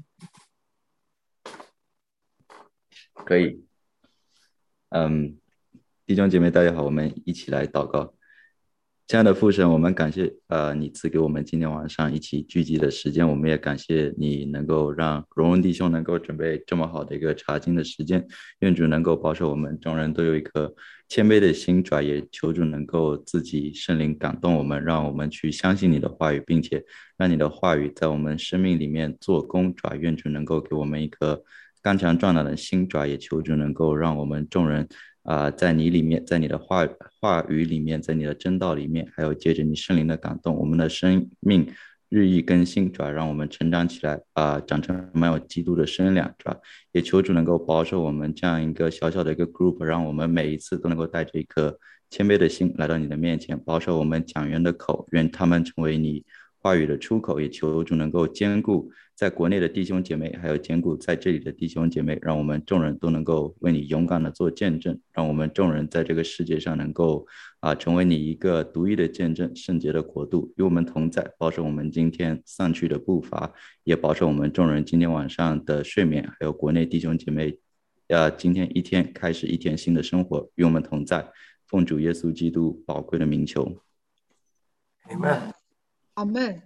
可以。嗯，弟兄姐妹大家好，我们一起来祷告。亲爱的父神，我们感谢呃你赐给我们今天晚上一起聚集的时间，我们也感谢你能够让荣荣弟兄能够准备这么好的一个查经的时间，愿主能够保守我们众人都有一颗谦卑的心，主也求主能够自己圣灵感动我们，让我们去相信你的话语，并且让你的话语在我们生命里面做工，主愿主能够给我们一颗刚强壮胆的心，主也求主能够让我们众人啊、呃，在你里面，在你的话话语里面，在你的真道里面，还有借着你圣灵的感动，我们的生命日益更新，主要让我们成长起来啊、呃，长成满有基督的身量，主要也求主能够保守我们这样一个小小的一个 group， 让我们每一次都能够带着一颗谦卑的心来到你的面前，保守我们讲员的口，愿他们成为你话语的出口，也求主能够兼顾在国内的弟兄姐妹，还有兼顾在这里的弟兄姐妹，让我们众人都能够为你勇敢的做见证，让我们众人在这个世界上能够啊、呃、成为你一个独一的见证，圣洁的国度与我们同在，保守我们今天丧去的步伐，也保守我们众人今天晚上的睡眠，还有国内弟兄姐妹呃今天一天开始一天新的生活，与我们同在，奉主耶稣基督宝贵的名求。 阿们。 阿们。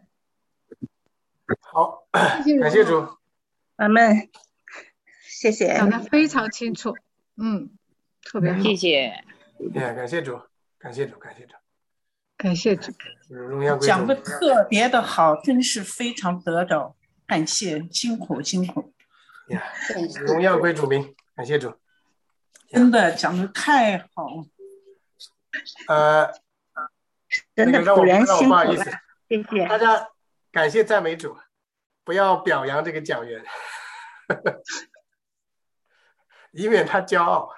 好，感谢主。 阿们，谢谢。 讲得非常清楚，嗯，特别好。 谢谢。 哎，感谢主，感谢主，感谢主， 感谢主。 荣耀归主。 讲得特别的好，真是非常得着，感谢，辛苦辛苦。 呀，荣耀归主名，感谢主。 真的讲得太好。 呃， 真的仆人辛苦了，谢谢大家。感谢赞美主，不要表扬这个讲员，以免他骄傲。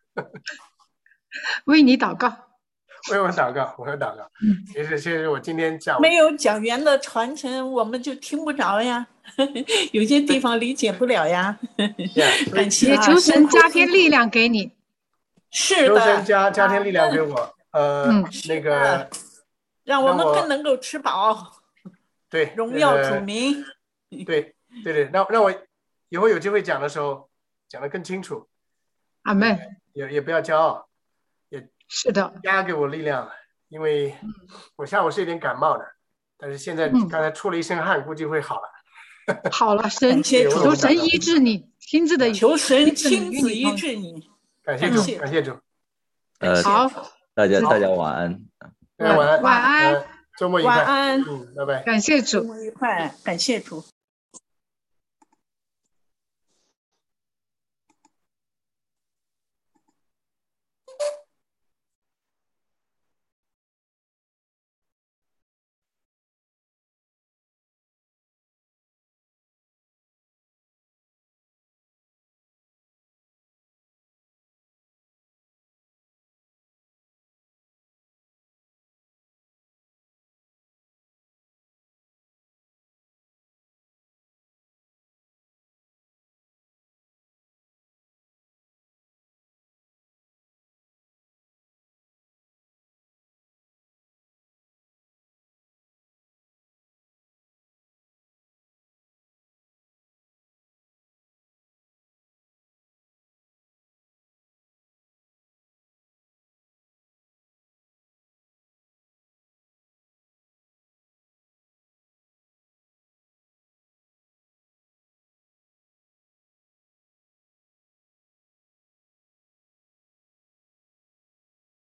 为你祷告， 为我祷告，我要祷告。其实，其实我今天讲没有讲员的传承，我们就听不着呀，有些地方理解不了呀。感谢， 也求神加添力量给你。 是的， 求神加加添力量给我。呃，嗯、那个， 让我们更能够吃饱。 对， 荣耀主名。 呃、对对对，让让我以后有机会讲的时候讲得更清楚。 阿们。 也也不要骄傲，也是的， 加给我力量，因为我下午是有点感冒的，但是现在刚才出了一身汗，嗯、估计会好了。 好了，神求神医治你，亲自的求神亲自医治你。 感谢主，感谢主。 呃， 好， 大家大家晚安。 大家晚安， 晚安。 呃周末愉快， 晚安， 嗯，拜拜。 感谢主， 周末愉快，感谢主。